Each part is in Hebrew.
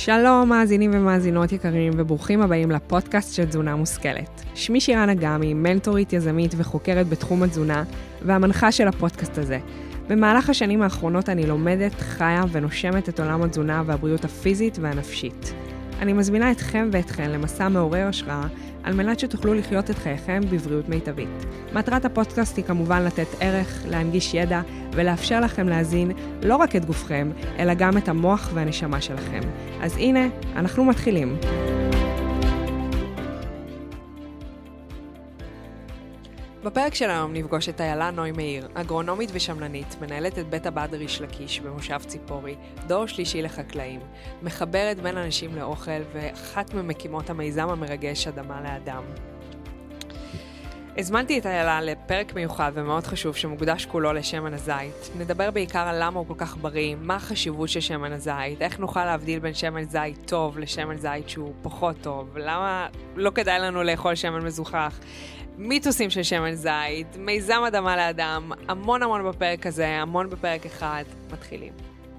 שלום מאזינים ומאזינות יקרים וברוכים הבאים לפודקאסט של תזונה מושכלת. שמי שירן אגמי, מנטורית יזמית וחוקרת בתחום התזונה והמנחה של הפודקאסט הזה. במהלך השנים האחרונות אני לומדת, חיה ונושמת את עולם התזונה והבריאות הפיזית והנפשית. אני מזמינה אתכם ואתכן למסע מעורר השראה על מנת שתוכלו לחיות את חייכם בבריאות מיטבית. מטרת הפודקאסט היא כמובן לתת ערך, להנגיש ידע ולאפשר לכם להזין לא רק את גופכם, אלא גם את המוח והנשמה שלכם. אז הנה, אנחנו מתחילים. בפרק של היום נפגוש את איילה נוי מאיר, אגרונומית ושמננית, מנהלת את בית הבד ריש לקיש במושב ציפורי, דור שלישי לחקלאים, מחברת בין אנשים לאוכל ואחת ממקימות המיזם המרגש אדמה לאדם. הזמנתי את איילה לפרק מיוחד ומאוד חשוב שמוקדש כולו לשמן הזית. נדבר בעיקר על למה הוא כל כך בריא, מה החשיבות של שמן הזית, איך נוכל להבדיל בין שמן זית טוב לשמן זית שהוא פחות טוב, למה לא כדאי לנו לאכול שמן מזוכח, מיתוסים של שמן זית, מיזם אדמה לאדם, המון בפרק הזה, המון בפרק אחד. מתחילים.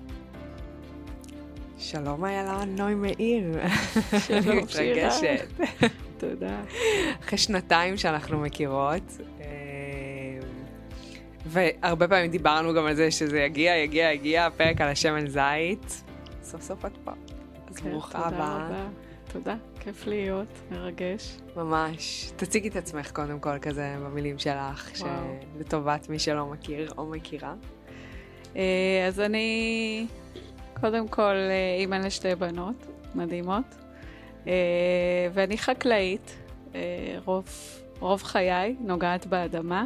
שלום איילה נוי מאיר. שלום שירה. מתרגשת. תודה. אחרי שנתיים שאנחנו מכירות, והרבה פעמים דיברנו גם על זה שזה יגיע, הפרק על השמן זית. סוף סוף את פה. אז ברוכה הבאה. תודה, כיף להיות, מרגש. ממש. תציגי את עצמך קודם כל כזה במילים שלך, לטובת מי שלא מכיר או מכירה. אז אני קודם כל אימא לשתי בנות מדהימות, ואני חקלאית, רוב חיי נוגעת באדמה,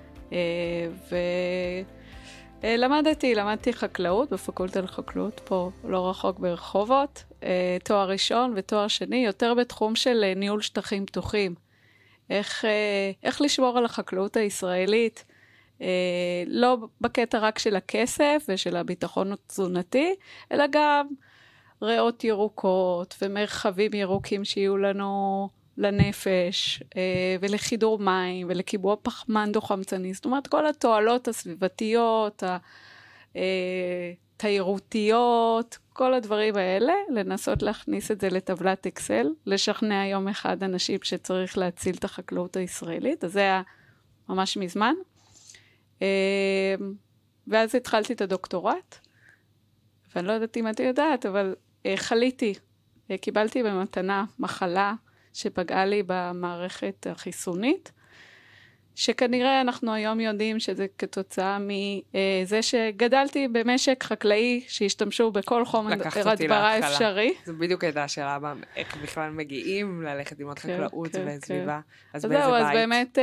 למדתי חקלאות בפקולטה לחקלאות פה לא רחוק ברחובות, תואר ראשון ותואר שני, יותר בתחום של ניהול שטחים פתוחים. איך לשמור על החקלאות הישראלית, לא בקטע רק של הכסף ושל הביטחון התזונתי, אלא גם ריאות ירוקות ומרחבים ירוקים שיהיו לנו לנפש, ולחידור מים ולקיבוע פחמן דו-חמצני. זאת אומרת, כל התועלות הסביבתיות, התיירותיות, כל הדברים האלה, לנסות להכניס את זה לטבלת אקסל, לשכנע יום אחד אנשים שצריך להציל את החקלאות הישראלית, אז זה היה ממש מזמן. ואז התחלתי את הדוקטורט, ואני לא יודעת אם את יודעת, אבל חליתי, קיבלתי במתנה מחלה שפגעה לי במערכת החיסונית, שכנראה אנחנו היום יודעים שזה כתוצאה מזה שגדלתי במשק חקלאי שהשתמשו בכל חומר הדברה אפשרי. זו בדיוק הייתה השאלה הבאה, איך בכלל מגיעים ללכת ללמוד חקלאות וסביבה, אז באיזה זהו, בית? אז באמת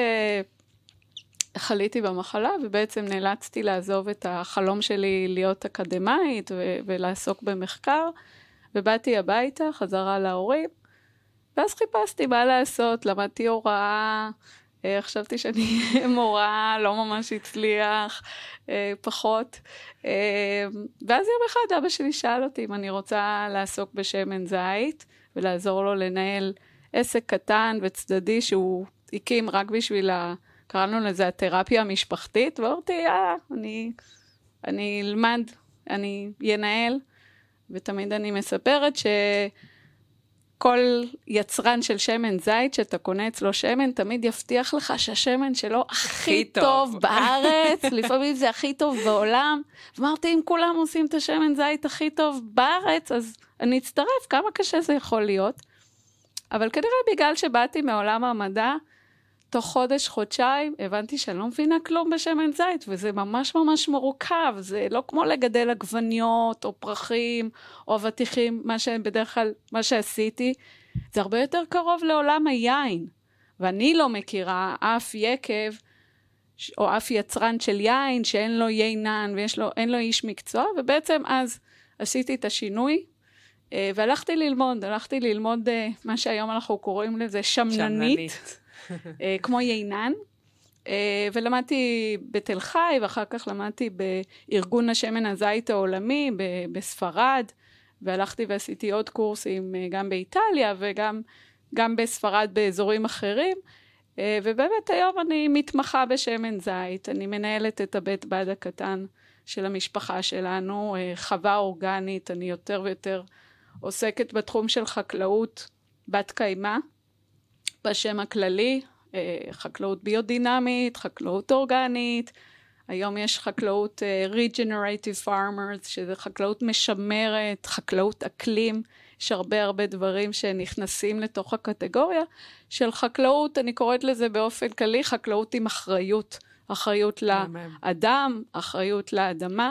חליתי במחלה, ובעצם נאלצתי לעזוב את החלום שלי להיות אקדמאית ולעסוק במחקר, ובאתי הביתה, חזרה להורים, ואז חיפשתי מה לעשות, למדתי הוראה, חשבתי שאני מורה, לא ממש הצליח, פחות. ואז יום אחד אבא שלי שאל אותי אם אני רוצה לעסוק בשמן זית, ולעזור לו לנהל עסק קטן וצדדי שהוא הקים רק בשביל, קראנו לזה התרפיה המשפחתית, ואמרתי, אני אלמד, אני ינהל, ותמיד אני מספרת כל יצרן של שמן זית שאתה קונה אצלו שמן, תמיד יבטיח לך שהשמן שלו הכי טוב בארץ, לפעמים זה הכי טוב בעולם. אמרתי, אם כולם עושים את השמן זית הכי טוב בארץ, אז אני אצטרף, כמה קשה זה יכול להיות. אבל כנראה בגלל שבאתי מעולם המדע, תוך חודש-חודשיים, הבנתי שאני לא מבינה כלום בשמן זית, וזה ממש מורכב, זה לא כמו לגדל עגבניות, או פרחים, או אבטיחים, בדרך כלל מה שעשיתי, זה הרבה יותר קרוב לעולם היין, ואני לא מכירה אף יקב, או אף יצרן של יין, שאין לו יינן, ואין לו איש מקצוע, ובעצם אז עשיתי את השינוי, והלכתי ללמוד מה שהיום אנחנו קוראים לזה שמננית. כמו יינן, ולמדתי בתל חי, ואחר כך למדתי בארגון השמן הזית העולמי בספרד, והלכתי ועשיתי עוד קורסים גם באיטליה, וגם בספרד באזורים אחרים, ובאמת היום אני מתמחה בשמן זית, אני מנהלת את הבית בד הקטן של המשפחה שלנו, חווה אורגנית, אני יותר ויותר עוסקת בתחום של חקלאות בת קיימא, בשם הכללי, חקלאות ביודינמית, חקלאות אורגנית, היום יש חקלאות regenerative farmers, שזה חקלאות משמרת, חקלאות אקלים, יש הרבה דברים שנכנסים לתוך הקטגוריה של חקלאות, אני קוראת לזה באופן כללי, חקלאות עם אחריות, אחריות לאדם, אחריות לאדמה,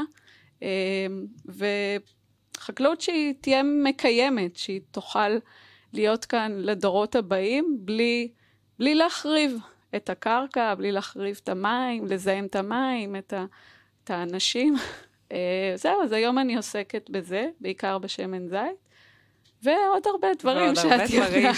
וחקלאות שהיא תהיה מקיימת, שהיא תוכל להיות כאן לדורות הבאים, בלי להחריב את הקרקע, בלי להחריב את המים, לזהם את המים, את האנשים. זהו, אז היום אני עוסקת בזה, בעיקר בשמן זית, ועוד הרבה דברים שאת יודעת.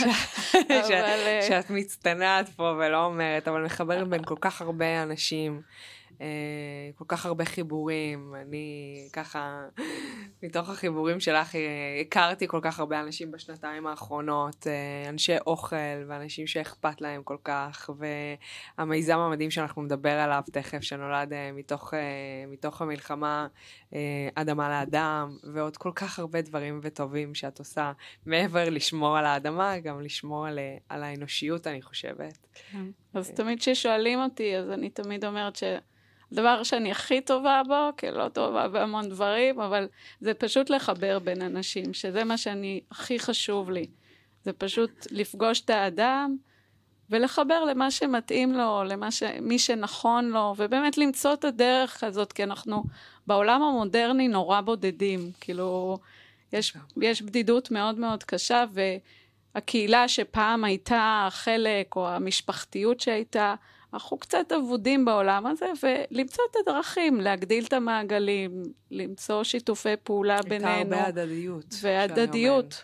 שאת מצטנעת פה ולא אומרת, אבל מחברת בין כל כך הרבה אנשים, כל כך הרבה חיבורים. אני ככה, מתוך החיבורים שלך, הכרתי כל כך הרבה אנשים בשנתיים האחרונות, אנשי אוכל ואנשים שאכפת להם כל כך, והמיזם המדהים שאנחנו נדבר עליו תכף, שנולד מתוך המלחמה, אדמה לאדם, ועוד כל כך הרבה דברים וטובים שאת עושה, מעבר לשמור על האדמה, גם לשמור על האנושיות, אני חושבת. אז תמיד כששואלים אותי, אז אני תמיד אומרת הדבר שאני הכי טובה בו, כי לא טובה בהמון דברים, אבל זה פשוט לחבר בין אנשים, שזה מה שאני הכי חשוב לי. זה פשוט לפגוש את האדם, ולחבר למה שמתאים לו, מי שנכון לו, ובאמת למצוא את הדרך הזאת, כי אנחנו בעולם המודרני נורא בודדים, כאילו יש בדידות מאוד מאוד קשה, והקהילה שפעם הייתה חלק, או המשפחתיות שהייתה, אנחנו קצת עבודים בעולם הזה, ולמצוא את הדרכים, להגדיל את המעגלים, למצוא שיתופי פעולה בינינו. הייתה הרבה הדדיות. והדדיות,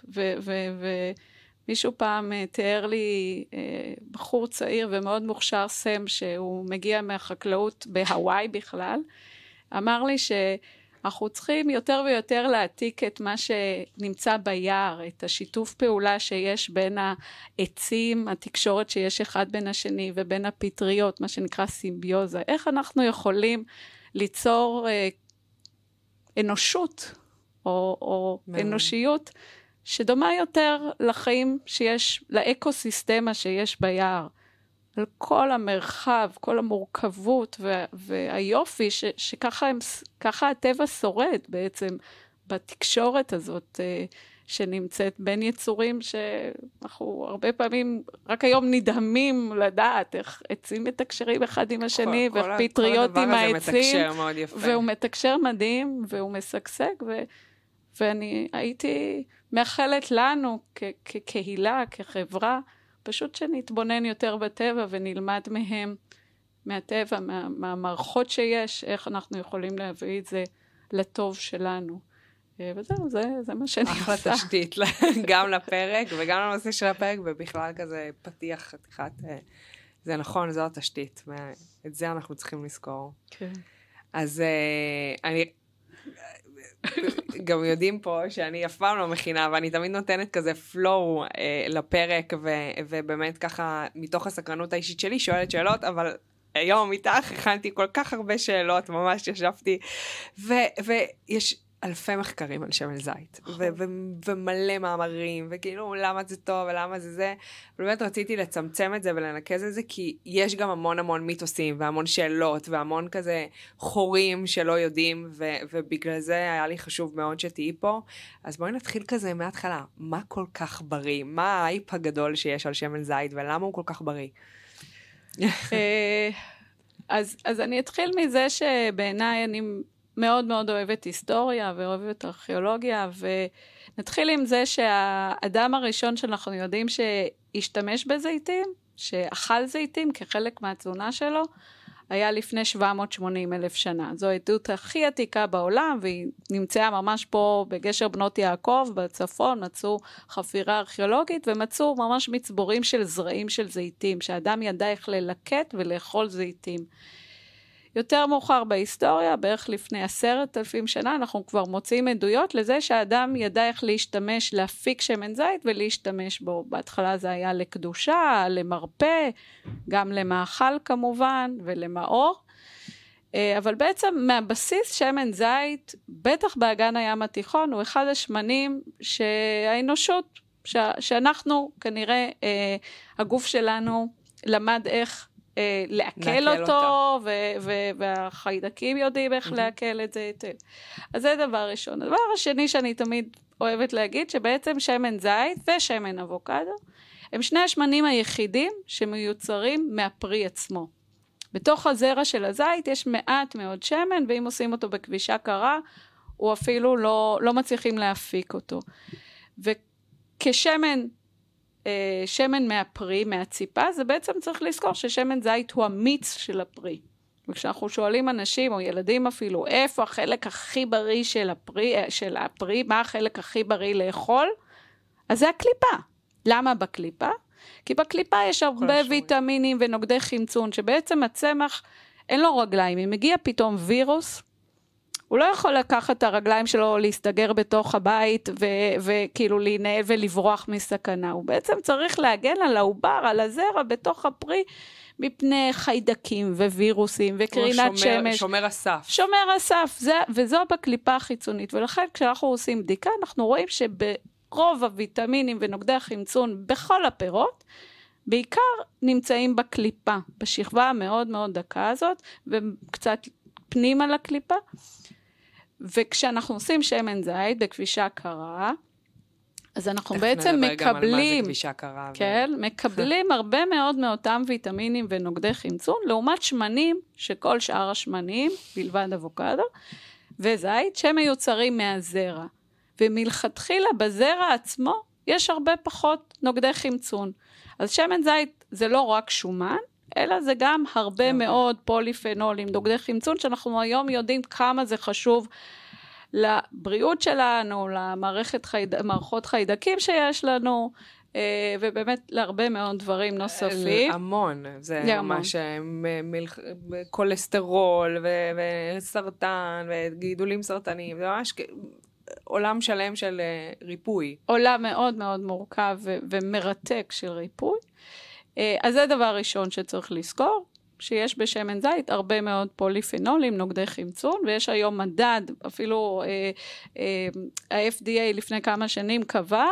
ומישהו פעם תיאר לי בחור צעיר ומאוד מוכשר סם, שהוא מגיע מהחקלאות בהוואי בכלל, אמר לי אנחנו צריכים יותר ויותר להעתיק את מה שנמצא ביער, את השיתוף פעולה שיש בין העצים, התקשורת שיש אחד בין השני, ובין הפטריות, מה שנקרא סימביוזה. איך אנחנו יכולים ליצור אנושות, או אנושיות, שדומה יותר לחיים שיש, לאקוסיסטמה שיש ביער. על כל המרחב, כל המורכבות והיופי, שככה הטבע שורד בעצם בתקשורת הזאת שנמצאת בין יצורים שאנחנו הרבה פעמים, רק היום נדהמים לדעת איך עצים מתקשרים אחד עם השני, ואיך פטריות עם העצים, והוא מתקשר מדהים, והוא משגשג, ואני הייתי מאחלת לנו כקהילה, כחברה, פשוט שנתבונן יותר בטבע ונלמד מהם, מהטבע, מהמערכות שיש, איך אנחנו יכולים להביא את זה לטוב שלנו. וזהו, זה מה שאני עושה. אחלה תשתית, גם לפרק וגם לנושא של הפרק, ובכלל כזה פתיח חתיכת, זה נכון, זו התשתית, ואת זה אנחנו צריכים לזכור. כן. אז אני... גם יודעים פה שאני אף פעם לא מכינה, ואני תמיד נותנת כזה פלואו לפרק, ובאמת ככה, מתוך הסקרנות האישית שלי, שואלת שאלות, אבל היום איתך הכנתי כל כך הרבה שאלות, ממש ישבתי, ויש אלפי מחקרים על שמן זית, ומלא מאמרים, וכאילו למה זה טוב ולמה זה זה, ובאמת רציתי לצמצם את זה ולנקז את זה, כי יש גם המון מיתוסים, והמון שאלות, והמון כזה חורים שלא יודעים, ובגלל זה היה לי חשוב מאוד שתהיי פה. אז בואי נתחיל כזה מההתחלה, מה כל כך בריא? מה האייפ הגדול שיש על שמן זית, ולמה הוא כל כך בריא? אז אני אתחיל מזה שבעיניי אני מאוד מאוד אוהבת היסטוריה ואוהבת ארכיאולוגיה, ונתחיל עם זה שהאדם הראשון שאנחנו יודעים שהשתמש בזיתים, שאכל זיתים כחלק מהתזונה שלו, היה לפני 780,000 שנה. זו העדות הכי עתיקה בעולם, והיא נמצאה ממש פה בגשר בנות יעקב, בצפון, מצאו חפירה ארכיאולוגית, ומצאו ממש מצבורים של זרעים של זיתים, שהאדם ידע איך ללקט ולאכול זיתים. יותר מאוחר בהיסטוריה, בערך לפני 10,000 שנה, אנחנו כבר מוצאים עדויות לזה שהאדם ידע איך להשתמש, להפיק שמן זית ולהשתמש בו. בהתחלה זה היה לקדושה, למרפא, גם למאכל כמובן ולמאור. אבל בעצם מהבסיס שמן זית, בטח באגן הים התיכון, הוא אחד השמנים שהאנושות, שאנחנו כנראה, הגוף שלנו למד איך לעכל אותו, והחיידקים יודעים איך לעכל את זה. אז זה דבר ראשון. הדבר השני שאני תמיד אוהבת להגיד, שבעצם שמן זית ושמן אבוקדו, הם שני השמנים היחידים שמיוצרים מהפרי עצמו. בתוך הזרע של הזית יש מעט מאוד שמן, ואם עושים אותו בכבישה קרה, הוא אפילו לא מצליחים להפיק אותו. וכשמן, שמן מהפרי, מהציפה, זה בעצם צריך לזכור ששמן זית הוא המיץ של הפרי. וכשאנחנו שואלים אנשים או ילדים אפילו, איפה החלק הכי בריא של הפרי, מה החלק הכי בריא לאכול? אז זה הקליפה. למה בקליפה? כי בקליפה יש הרבה ויטמינים ונוגדי חמצון, שבעצם הצמח אין לו רגליים. אם מגיע פתאום וירוס, הוא לא יכול לקחת את הרגליים שלו, להסתגר בתוך הבית, וכאילו להינעל ולברוח מסכנה. הוא בעצם צריך להגן על העובר, על הזרע, בתוך הפרי, מפני חיידקים ווירוסים וקרינת שמש. שומר הסף. שומר הסף, וזו בקליפה החיצונית. ולכן כשאנחנו עושים בדיקה, אנחנו רואים רוב הוויטמינים ונוגדי החמצון בכל הפירות, בעיקר נמצאים בקליפה, בשכבה המאוד מאוד דקה הזאת, וקצת פנימה לקליפה. וכשאנחנו עושים שמן זית בכבישה קרה, אז אנחנו בעצם מקבלים, כן, מקבלים הרבה מאוד מאותם ויטמינים ונוגדי חמצון, לעומת שמנים, שכל שאר השמנים, בלבד אבוקדו, וזית, שמיוצרים מהזרע. ומלכתחילה בזרע עצמו יש הרבה פחות נוגדי חמצון. אז שמן זית זה לא רק שומן, אלא זה גם הרבה מאוד פוליפנולים, נוגדי חמצון, שאנחנו היום יודעים כמה זה חשוב לבריאות שלנו, למערכות חיידקים שיש לנו, ובאמת להרבה מאוד דברים נוספים. המון, זה ממש קולסטרול וסרטן וגידולים סרטניים, זה ממש עולם שלם של ריפוי. עולם מאוד מאוד מורכב ומרתק של ריפוי. אז זה דבר ראשון שצריך לזכור, שיש בשמן זית הרבה מאוד פוליפנולים, נוגדי חמצון, ויש היום מדד, אפילו ה-FDA לפני כמה שנים קבע,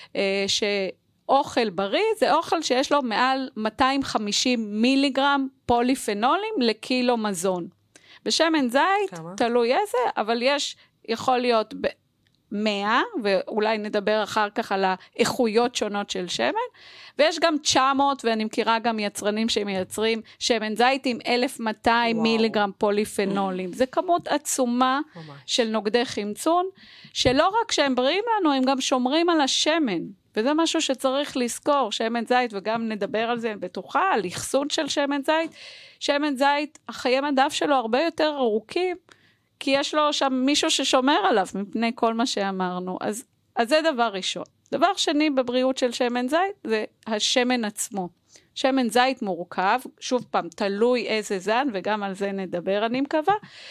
שאוכל בריא זה אוכל שיש לו מעל 250 מיליגרם פוליפנולים לקילו מזון. בשמן זית, תלוי איזה, אבל יכול להיות 100, ואולי נדבר אחר כך על האיכויות שונות של שמן, ויש גם 900, ואני מכירה גם יצרנים שמייצרים שמן זית עם 1200 מיליגרם פוליפנולים. זה כמות עצומה של נוגדי חמצון, שלא רק שהם בריאים לנו, הם גם שומרים על השמן, וזה משהו שצריך לזכור, שמן זית, וגם נדבר על זה בטוחה, על אחסון של שמן זית. שמן זית, החיי מדף שלו הרבה יותר ארוכים, כי יש לו שם מישהו ששומר עליו, מפני כל מה שאמרנו. אז זה דבר ראשון. דבר שני בבריאות של שמן זית, זה השמן עצמו. שמן זית מורכב, שוב פעם, תלוי איזה זן, וגם על זה נדבר, אני מקווה,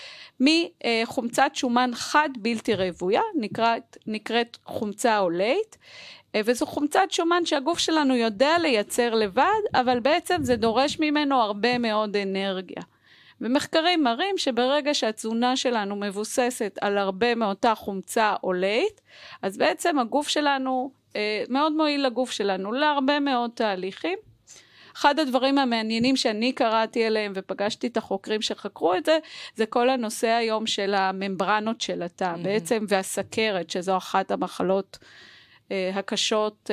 מחומצת שומן חד בלתי רבויה, נקראת חומצה אולית, וזו חומצת שומן שהגוף שלנו יודע לייצר לבד, אבל בעצם זה דורש ממנו הרבה מאוד אנרגיה. ומחקרים מראים שברגע שהתזונה שלנו מבוססת על הרבה מאותה חומצה אולית, אז בעצם הגוף שלנו, מאוד מועיל לגוף שלנו, להרבה מאוד תהליכים. אחד הדברים המעניינים שאני קראתי עליהם ופגשתי את החוקרים שחקרו את זה, זה כל הנושא היום של הממברנות של התא, בעצם והסכרת, שזו אחת המחלות הקשות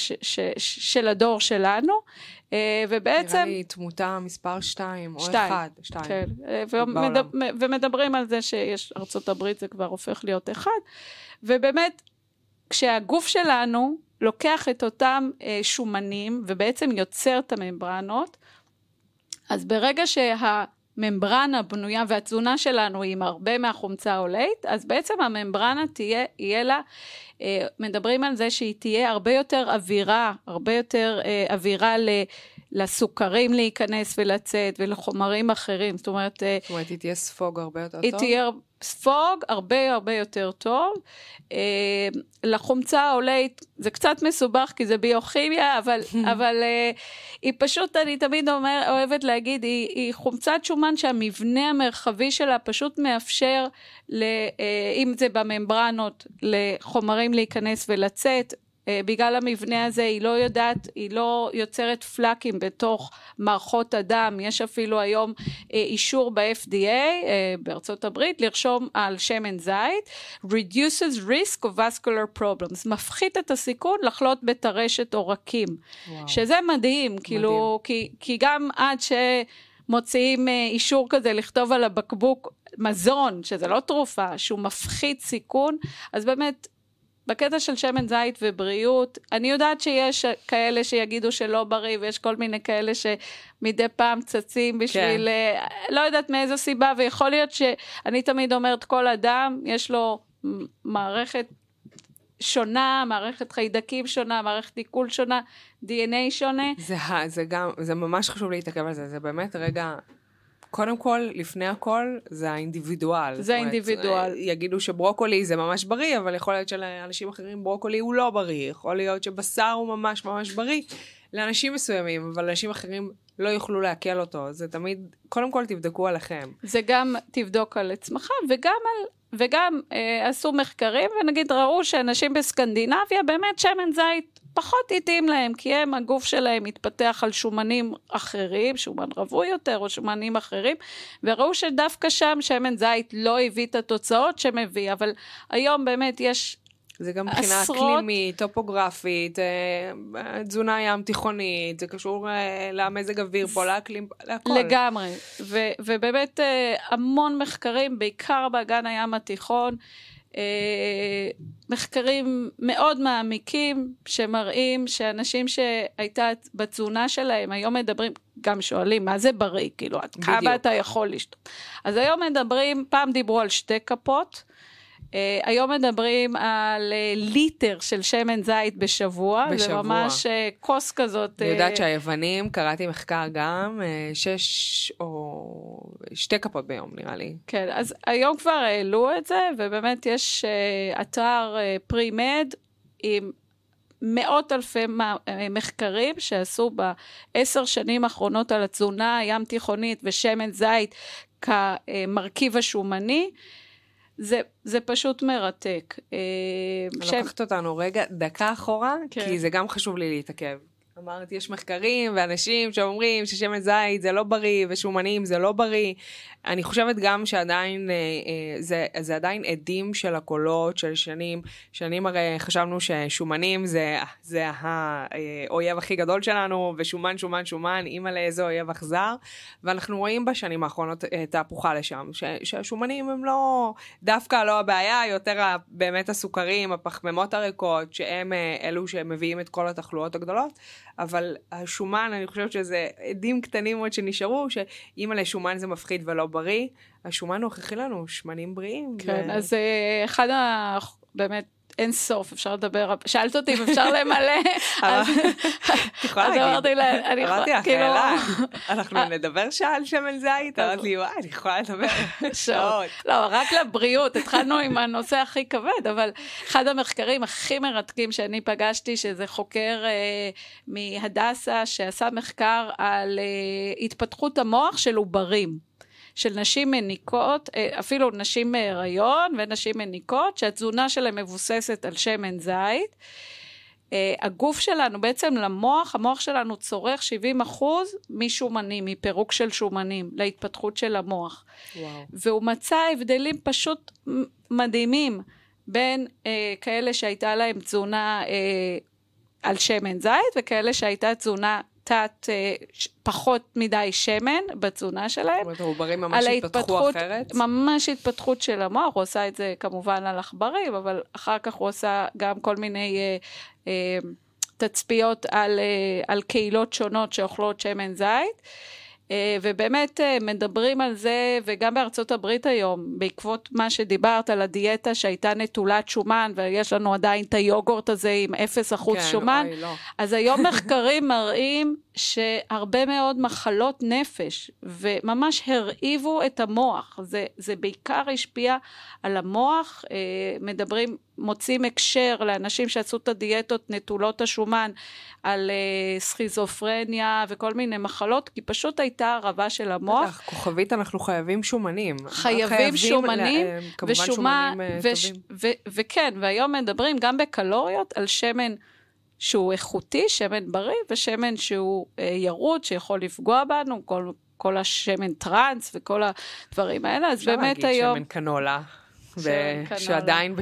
של הדור שלנו, ובעצם... נראה לי תמותה מספר 2 או 1. 2. כן, ומדברים על זה שיש ארצות הברית, זה כבר הופך להיות 1, ובאמת, כשהגוף שלנו לוקח את אותם שומנים, ובעצם יוצר את הממברנות, אז ברגע שהממברנה בנויה, והתזונה שלנו היא עם הרבה מהחומצה האולית, אז בעצם הממברנה יהיה לה, מדברים על זה שהיא תהיה הרבה יותר אווירה לסוכרים להיכנס ולצאת, ולחומרים אחרים. זאת אומרת, היא תהיה ספוג הרבה יותר טוב? היא תהיה ספוג הרבה הרבה יותר טוב, לחומצה העולית, זה קצת מסובך כי זה ביוכימיה, אבל היא פשוט, אני תמיד אוהבת להגיד, היא חומצת שומן שהמבנה המרחבי שלה פשוט מאפשר, אם זה בממברנות, לחומרים להיכנס ולצאת, בגלל המבנה הזה היא לא יודעת, היא לא יוצרת פלאקים בתוך מערכות הדם, יש אפילו היום אישור ב-FDA בארצות הברית, לרשום על שמן זית, reduces risk of vascular problems, מפחית את הסיכון לחלות בטרשת עורקים, שזה מדהים, כאילו, כי גם עד שמוציאים אישור כזה לכתוב על הבקבוק מזון, שזה לא תרופה, שהוא מפחית סיכון, אז באמת, בקטע של שמן זית ובריאות, אני יודעת שיש כאלה שיגידו שלא בריא, ויש כל מיני כאלה שמדי פעם צצים בשביל, לא יודעת מאיזו סיבה, ויכול להיות שאני תמיד אומרת, כל אדם יש לו מערכת שונה, מערכת חיידקים שונה, מערכת עיכול שונה, DNA שונה. זה ממש חשוב להתעכב על זה, זה באמת רגע... קודם כל, לפני הכל, זה האינדיבידואל. זה האינדיבידואל. יגידו שברוקולי זה ממש בריא, אבל יכול להיות שלאנשים אחרים ברוקולי הוא לא בריא. יכול להיות שבשר הוא ממש ממש בריא לאנשים מסוימים, אבל לאנשים אחרים לא יוכלו להקל אותו. זה תמיד, קודם כל תבדקו עליכם. זה גם תבדוק על עצמך, וגם עשו מחקרים, ונגיד ראו שאנשים בסקנדינביה, באמת שמן זית פחות התאים להם, כי הגוף שלהם מתפתח על שומנים אחרים, שומן רווי יותר, או שומנים אחרים, וראו שדווקא שם שמן זית לא הביא את התוצאות שמביא, אבל היום באמת יש זה גם מבחינה אקלימית, טופוגרפית, תזונה ים תיכונית, זה קשור למזג אוויר פה, לאקלים, להכל. לגמרי, ובאמת המון מחקרים, בעיקר באגן הים התיכון, מחקרים מאוד מעמיקים שמראים שאנשים שהייתה בתזונה שלהם, היום מדברים, גם שואלים מה זה בריא, כאילו עד כמה אתה יכול לשתות. אז היום מדברים, פעם דיברו על 2 כפות, היום מדברים על ליטר של שמן זית בשבוע, זה ממש כוס כזאת. אני יודעת שהיוונים, קראתי מחקר גם, 6 או 2 כפות ביום נראה לי. כן, אז היום כבר העלו את זה, ובאמת יש אתר פרי-מד עם מאות אלפי מחקרים שעשו ב10 שנים האחרונות על התזונה הים תיכונית ושמן זית כמרכיב השומני, זה פשוט מרתק. לקחת אותנו רגע, דקה אחורה, כי זה גם חשוב לי להתעכב. אמרתי, יש מחקרים ואנשים שאומרים ששמן זית זה לא בריא, ושומנים זה לא בריא. אני חושבת גם שעדיין, זה עדיין עדים של הקולות, של שנים. שנים הרי חשבנו ששומנים זה האויב הכי גדול שלנו, ושומן, שומן, שומן, אימא לאיזה אויב אכזר. ואנחנו רואים בשנים האחרונות תהפוכה לשם, שהשומנים הם לא, דווקא לא הבעיה, יותר באמת הסוכרים, הפחמימות הריקות, שהם אלו שמביאים את כל התחלואות הגדולות. אבל השומן, אני חושבת שזה עדים קטנים מאוד שנשארו, שאימא לשומן זה מפחיד ולא בריא, השומן הוכיח לנו שמנים בריאים. כן, אז אחד באמת אין סוף, אפשר לדבר, שאלת אותי אם אפשר למלא, אז אמרתי לה, אמרתי לך, אלה, אנחנו נדבר שעה על שמן זית, אמרתי לי, וואי, אני יכולה לדבר שעות. לא, רק לבריאות, התחלנו עם הנושא הכי כבד, אבל אחד המחקרים הכי מרתקים שאני פגשתי, שזה חוקר מהדסה, שעשה מחקר על התפתחות המוח של עוברים. של נשים מניקות, אפילו נשים מהיריון ונשים מניקות, שהתזונה שלהם מבוססת על שמן זית. הגוף שלנו, בעצם למוח, המוח שלנו צורך 70% משומנים, מפירוק של שומנים, להתפתחות של המוח. וואו. והוא מצא הבדלים פשוט מדהימים, בין כאלה שהייתה להם תזונה על שמן זית, וכאלה שהייתה תזונה פחות מדי שמן בתזונה שלהם. זאת אומרת, העוברים ממש התפתחו אחרת? ממש התפתחות של המוח, הוא עושה את זה כמובן על עכברים, אבל אחר כך הוא עושה גם כל מיני תצפיות על קהילות שונות שאוכלות שמן זית. ובאמת מדברים על זה, וגם בארצות הברית היום, בעקבות מה שדיברת על הדיאטה שהייתה נטולת שומן, ויש לנו עדיין את היוגורט הזה עם 0% שומן, אז היום מחקרים מראים שהרבה מאוד מחלות נפש, וממש הרעיבו את המוח, זה בעיקר השפיע על המוח, מוצאים הקשר לאנשים שעשו את הדיאטות נטולות השומן, על סכיזופרניה וכל מיני מחלות, כי פשוט הייתה הרעבה של המוח. כוכבית אנחנו חייבים שומנים. חייבים שומנים, ושומן, וכן, והיום מדברים גם בקלוריות על שמן שהוא איכותי, שמן בריא, ושמן שהוא ירוד, שיכול לפגוע בנו, כל השמן טרנס וכל הדברים האלה, אז באמת היום... אפשר להגיד שמן קנולה. שעדיין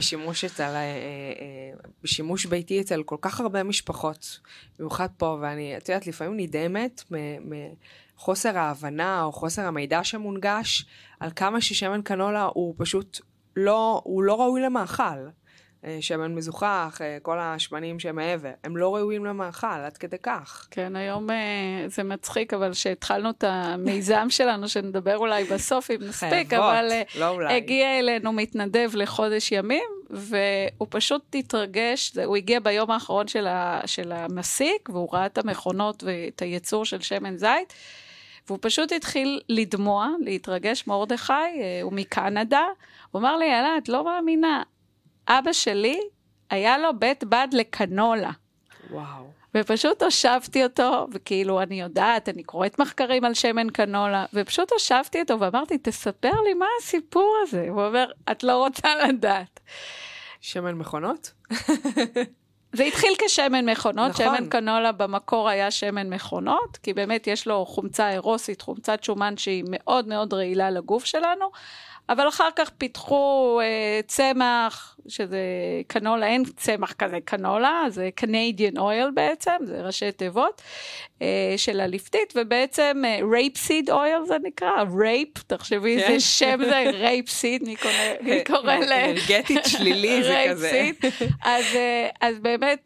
בשימוש ביתי אצל כל כך הרבה משפחות, במיוחד פה, ואני, את יודעת, לפעמים נדהמת מחוסר ההבנה או חוסר המידע שמונגש, על כמה ששמן קנולה הוא פשוט הוא לא ראוי למאכל. שמן מזוכח, כל השמנים שהם מעבר, הם לא ראויים למאכל, עד כדי כך. כן, היום זה מצחיק, אבל שהתחלנו את המיזם שלנו, שנדבר אולי בסוף אם נספיק, אבל הגיע אלינו מתנדב לחודש ימים, והוא פשוט התרגש, הוא הגיע ביום האחרון של המסיק, והוא ראה את המכונות ואת הייצור של שמן זית, והוא פשוט התחיל לדמוע, להתרגש. מרדכי, הוא מקנדה, הוא אמר לי, יאללה, את לא מאמינה, אבא שלי, היה לו בית בד לקנולה. וואו. ופשוט הושבתי אותו, וכאילו אני יודעת, אני קוראת מחקרים על שמן קנולה, ופשוט הושבתי אותו ואמרתי, תספר לי מה הסיפור הזה. הוא אומר, את לא רוצה לדעת. שמן מכונות? זה התחיל כשמן מכונות, נכון. שמן קנולה במקור היה שמן מכונות, כי באמת יש לו חומצה אירוסית, חומצת שומן שהיא מאוד מאוד רעילה לגוף שלנו, אבל אחר כך פיתחו צמח, שזה קנולה, אין צמח כזה קנולה, זה Canadian oil בעצם, זה ראשי תיבות של הליפטית, ובעצם rapeseed oil זה נקרא, rape, תחשבי, זה שם זה rapeseed, מי קורא אנרגטית שלילי זה כזה. אז באמת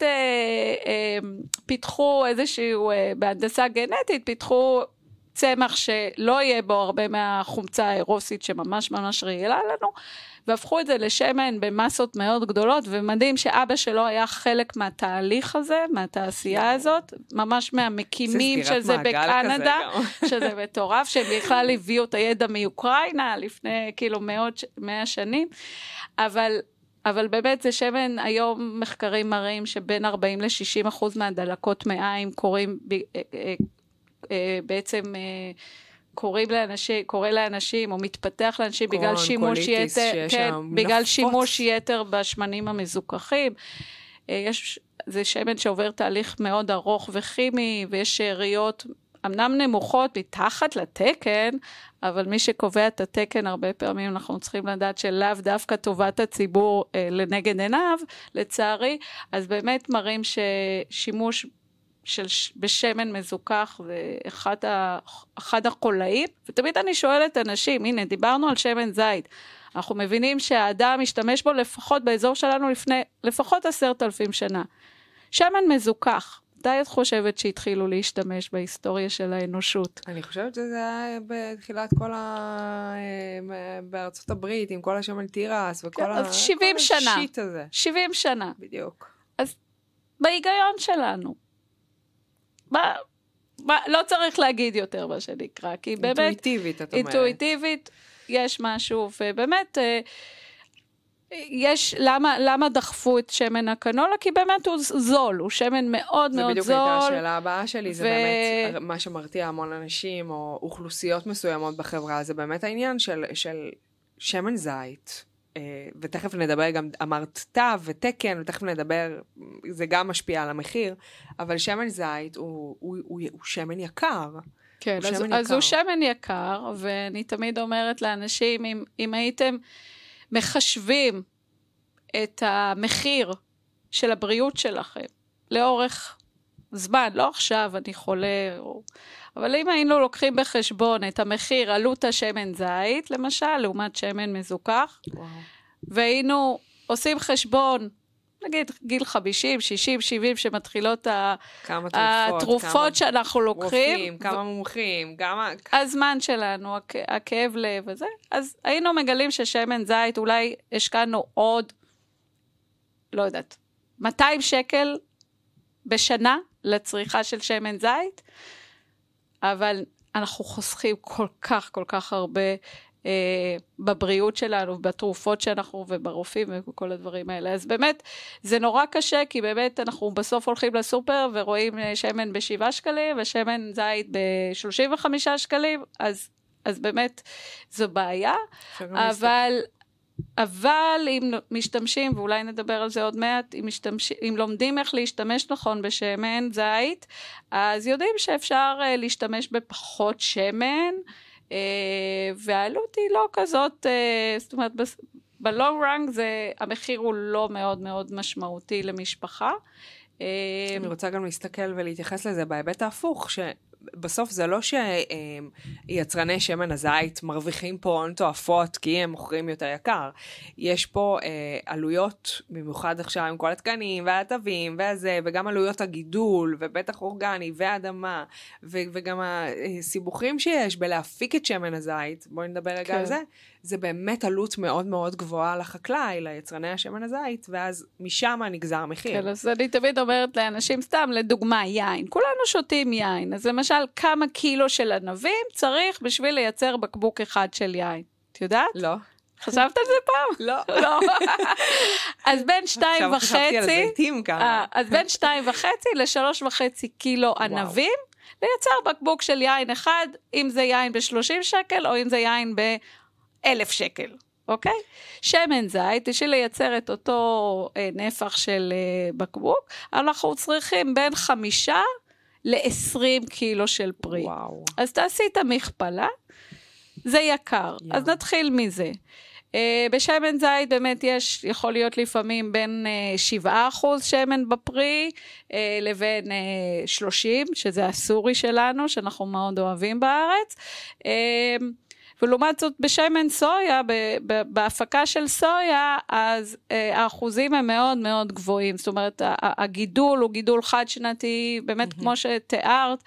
פיתחו איזשהו, בהנדסה גנטית, פיתחו צמח שלא יהיה בו הרבה מהחומצה האירוסית שממש ממש רעילה לנו, והפכו את זה לשמן במסות מאוד גדולות, ומדהים שאבא שלו היה חלק מהתהליך הזה, מהתעשייה הזאת, ממש מהמקימים של זה בקנדה, שזה מטורף, שהם בכלל הביאו את הידע מאוקראינה לפני כאילו 100 שנים, אבל באמת זה שמן, היום מחקרים מראים שבין 40-60% מהדלקות מעיים קורים בעצם קורה לאנשים או מתפתח לאנשים בגלל שימוש יתר, כן, בגלל שימוש יתר בשמנים המזוכחים. זה שמן שעובר תהליך מאוד ארוך וכימי, ויש שאריות אמנם נמוכות מתחת לתקן, אבל מי שקובע את התקן הרבה פעמים אנחנו צריכים לדעת שלאו דווקא טובת הציבור לנגד עיניו, לצערי, אז באמת מראים ששימוש בשמן מזוכח ואחד החולאים, ותמיד אני שואלת אנשים, הנה דיברנו על שמן זית, אנחנו מבינים שהאדם משתמש בו לפחות באזור שלנו לפחות 10,000 שנה. שמן מזוכח, מתי את חושבת שהתחילו להשתמש בהיסטוריה של האנושות? אני חושבת שזה היה בתחילת בארצות הברית, עם כל השמן תירס וכל אז 70 שנה. 70 שנה. בדיוק. אז בהיגיון שלנו, לא צריך להגיד יותר מה שנקרא, כי באמת, אינטואיטיבית, את אומרת. אינטואיטיבית, יש משהו, ובאמת, למה דחפו את שמן הקנולה? כי באמת הוא זול, הוא שמן מאוד מאוד זול. זה בדיוק הייתה השאלה הבאה שלי, זה באמת מה שמרתיע המון אנשים, או אוכלוסיות מסוימות בחברה, זה באמת העניין של שמן זית. ותכף נדבר גם, אמרת תו ותקן, ותכף נדבר, זה גם משפיע על המחיר, אבל שמן זית הוא שמן יקר. כן, אז הוא שמן יקר, ואני תמיד אומרת לאנשים, אם הייתם מחשבים את המחיר של הבריאות שלכם, לאורך זמן, לא עכשיו אני חולה, אבל אם היינו לוקחים בחשבון את המחיר, עלות השמן זית, למשל, לעומת שמן מזוכח, והיינו עושים חשבון נגיד גיל 50, 60, 70, שמתחילות כמה התרופות שאנחנו לוקחים. רופאים, כמה מומחים, כמה... הזמן שלנו, הכאב לב וזה. אז היינו מגלים ששמן זית, אולי השקענו עוד, לא יודעת, 200 שקל בשנה לצריכה של שמן זית, אבל אנחנו חוסכים כל כך הרבה בבריאות שלנו, בתרופות שאנחנו וברופאים וכל הדברים האלה. אז באמת, זה נורא קשה, כי באמת אנחנו בסוף הולכים לסופר ורואים שמן ב7 שקלים, ושמן זית ב35 שקלים, אז באמת זו בעיה, אבל אם משתמשים, ואולי נדבר על זה עוד מעט, אם לומדים איך להשתמש נכון בשמן זית, אז יודעים שאפשר להשתמש בפחות שמן, והעלות היא לא כזאת, זאת אומרת, בלונג רנג המחיר הוא לא מאוד מאוד משמעותי למשפחה. אני רוצה גם להסתכל ולהתייחס לזה בהיבט ההפוך, בסוף זה לא שיצרני שמן הזית מרוויחים פה הון תועפות כי הם מוכרים יותר יקר. יש פה עלויות, במיוחד עכשיו עם כל התקנים והטבים והזה, וגם עלויות הגידול ובטח אורגני והאדמה, וגם הסיבוכים שיש בלהפיק את שמן הזית, בואי נדבר רגע על זה, זה באמת עלות מאוד מאוד גבוהה לחקלאי, ליצרני השמן הזית, ואז משם נגזר מחיר. כן, אז אני תמיד אומרת לאנשים, סתם לדוגמה, יין. כולנו שותים יין, אז למשל, כמה קילו של ענבים צריך בשביל לייצר בקבוק אחד של יין. את יודעת? לא. חשבת על זה פעם? לא. לא. אז בין 2.5... עכשיו חשבתי על זיתים כמה. אז בין 2.5 ל3.5 קילו ענבים, לייצר בקבוק של יין אחד, אם זה יין ב-30 שקל, או אם זה יין ב-1,000 שקל. אוקיי? שמן זית, בשביל לייצר את אותו נפח של בקבוק, אנחנו צריכים בין 5 ל-20 קילו של פרי. וואו. אז תעשי את המכפלה, זה יקר. אז נתחיל מזה. בשמן זית באמת יכול להיות לפעמים בין 7% שמן בפרי, לבין 30, שזה הסורי שלנו, שאנחנו מאוד אוהבים בארץ. ולעומת זאת בשמן סויה, בהפקה של סויה, אז האחוזים הם מאוד מאוד גבוהים. זאת אומרת, הגידול הוא גידול חד שנתי, באמת כמו שתיארת,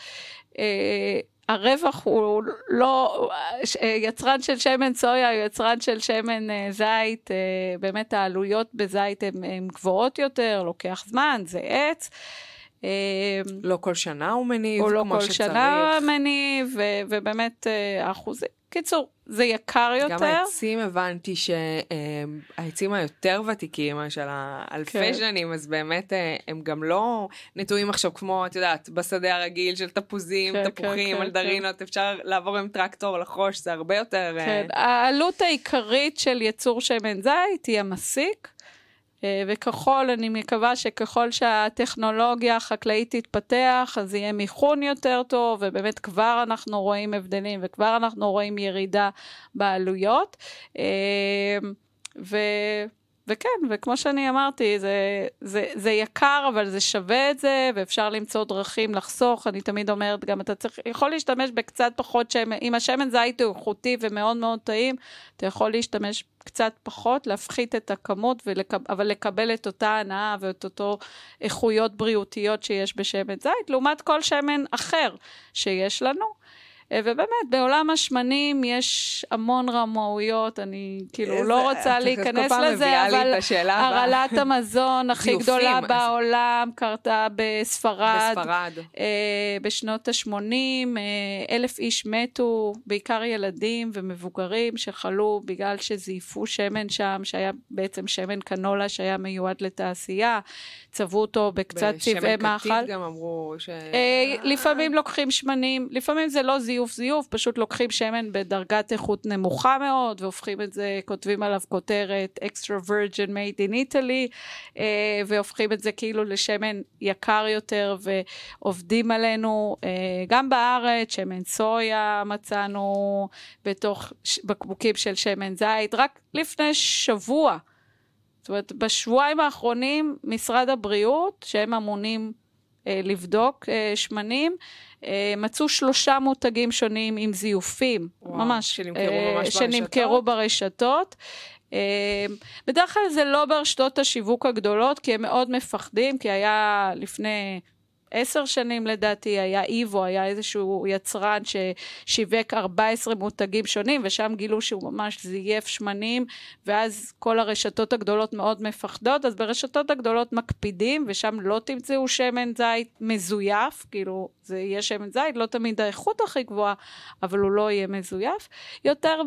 הרווח הוא לא, יצרן של שמן סויה, יצרן של שמן זית, באמת העלויות בזית הן גבוהות יותר, לוקח זמן, זה עץ. לא כל שנה הוא מניב, הוא לא כמו כל שצריך. שנה הוא מניב, ובאמת האחוזים. קיצור, זה יקר יותר. גם העצים הבנתי שהעצים היותר ותיקים, של האלפי שנים, אז באמת הם גם לא נטועים עכשיו כמו, את יודעת, בשדה הרגיל של תפוזים, תפוחים, מלדרינות, אפשר לעבור עם טרקטור לחוש, זה הרבה יותר... כן, העלות העיקרית של ייצור שמן זית היא המסיק, וככל, אני מקווה שככל שהטכנולוגיה החקלאית תתפתח, אז יהיה מיכון יותר טוב, ובאמת כבר אנחנו רואים הבדלים, וכבר אנחנו רואים ירידה בעלויות, וכן, וכמו שאני אמרתי, זה יקר, אבל זה שווה את זה, ואפשר למצוא דרכים לחסוך. אני תמיד אומרת, גם אתה יכול להשתמש בקצת פחות שמן, אם השמן זית הוא איכותי ומאוד מאוד טעים, אתה יכול להשתמש קצת פחות, להפחית את הכמות, אבל לקבל את אותה הנאה ואת אותו איכויות בריאותיות שיש בשמן זית, לעומת כל שמן אחר שיש לנו. ובאמת, בעולם השמנים יש המון רמאויות, אני כאילו לא רוצה להיכנס לזה, אבל הרעלת המזון הכי גדולה בעולם קרתה בספרד, בשנות ה-80, 1,000 איש מתו, בעיקר ילדים ומבוגרים שחלו בגלל שזייפו שמן שם, שהיה בעצם שמן קנולה שהיה מיועד לתעשייה, צבעו אותו בקצת צבעי מאכל. בשמן קטיף גם אמרו ש... לפעמים לוקחים שמנים, לפעמים זה לא זיוף, פשוט לוקחים שמן בדרגת איכות נמוכה מאוד, והופכים את זה, כותבים עליו כותרת, extra virgin made in Italy, והופכים את זה כאילו לשמן יקר יותר, ועובדים עלינו, גם בארץ, שמן סויה מצאנו, בתוך בקבוקים של שמן זית, רק לפני שבוע, זאת אומרת, בשבועיים האחרונים, משרד הבריאות, שהם אמונים לבדוק שמנים, מצאו 3 מותגים שונים עם זיופים, ממש, שנמכרו ברשתות, בדרך כלל זה לא ברשתות השיווק הגדולות, כי הם מאוד מפחדים, כי היה לפני 10 שנים לדעתי, היה איבו, היה איזשהו יצרן ששיווק 14 מותגים שונים, ושם גילו שהוא ממש זייף שמנים, ואז כל הרשתות הגדולות מאוד מפחדות, אז ברשתות הגדולות מקפידים, ושם לא תמצאו שמן זית מזויף, כאילו זה יהיה שמן זית, לא תמיד האיכות הכי גבוהה, אבל הוא לא יהיה מזויף, יותר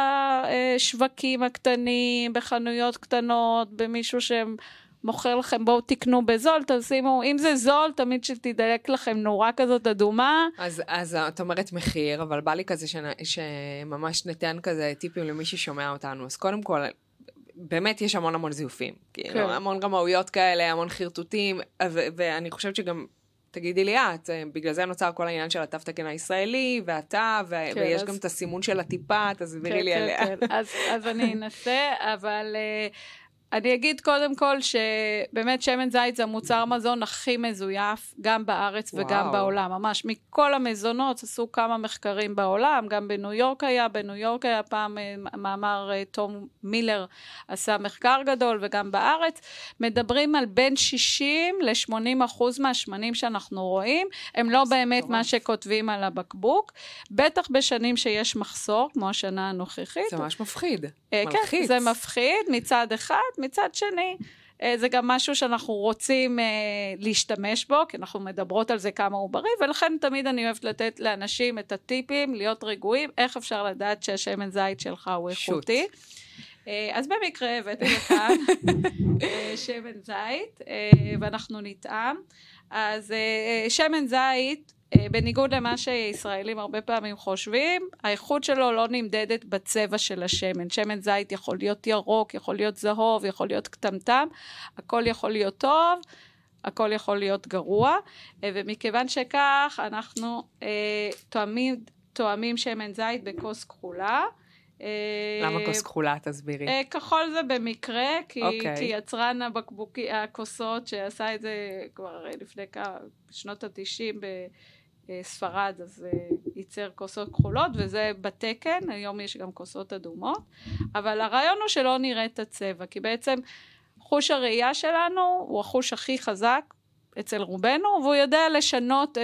בשווקים הקטנים, בחנויות קטנות, במישהו שהם מוכר לכם, בואו תקנו בזול, תשימו, אם זה זול, תמיד שתדלק לכם נורה כזאת אדומה. אז את אומרת מחיר, אבל בא לי כזה שממש ניתן כזה טיפים למי ששומע אותנו. אז קודם כל, באמת יש המון זיופים. כאילו, המון רמאויות כאלה, המון חרטוטים, ואני חושבת שגם, תגידי לי את, בגלל זה נוצר כל העניין של התו תקן הישראלי, ואתה, ויש גם את הסימון של הטיפה, תסבירי לי עליה. אז אני אנסה, אבל אני אגיד קודם כל שבאמת שמן זית זה המוצר מזון הכי מזויף, גם בארץ וגם בעולם. ממש מכל המזונות עשו כמה מחקרים בעולם, גם בניו יורק היה פעם מאמר תום מילר עשה מחקר גדול, וגם בארץ מדברים על בין 60 ל-80% מהשמנים שאנחנו רואים, הם לא באמת מה שכותבים על הבקבוק, בטח בשנים שיש מחסור, כמו השנה הנוכחית. זה ממש מפחיד. כן, זה מפחיד מצד אחד, מצד שני, זה גם משהו שאנחנו רוצים להשתמש בו, כי אנחנו מדברות על זה כמה הוא בריא, ולכן תמיד אני אוהבת לתת לאנשים את הטיפים, להיות רגועים, איך אפשר לדעת שהשמן זית שלך הוא איכותי. אז במקרה הבאתי לכאן שמן זית, ואנחנו נטעם. אז שמן זית, בניגוד למה שישראלים הרבה פעמים חושבים, האיכות שלו לא נמדדת בצבע של השמן. שמן זית יכול להיות ירוק, יכול להיות זהוב, יכול להיות קטמטם, הכל יכול להיות טוב, הכל יכול להיות גרוע, ומכיוון שכך אנחנו תואמים שמן זית בכוס כחולה. למה כוס כחולה? תסבירי. כחול זה במקרה, כי יצרן הכוסות שעשה את זה כבר לפני שנות ה-90 בספרד, אז ייצר כוסות כחולות, וזה בתקן, היום יש גם כוסות אדומות, אבל הרעיון הוא שלא נראה את הצבע, כי בעצם חוש הראייה שלנו הוא החוש הכי חזק אצל רובנו, והוא יודע לשנות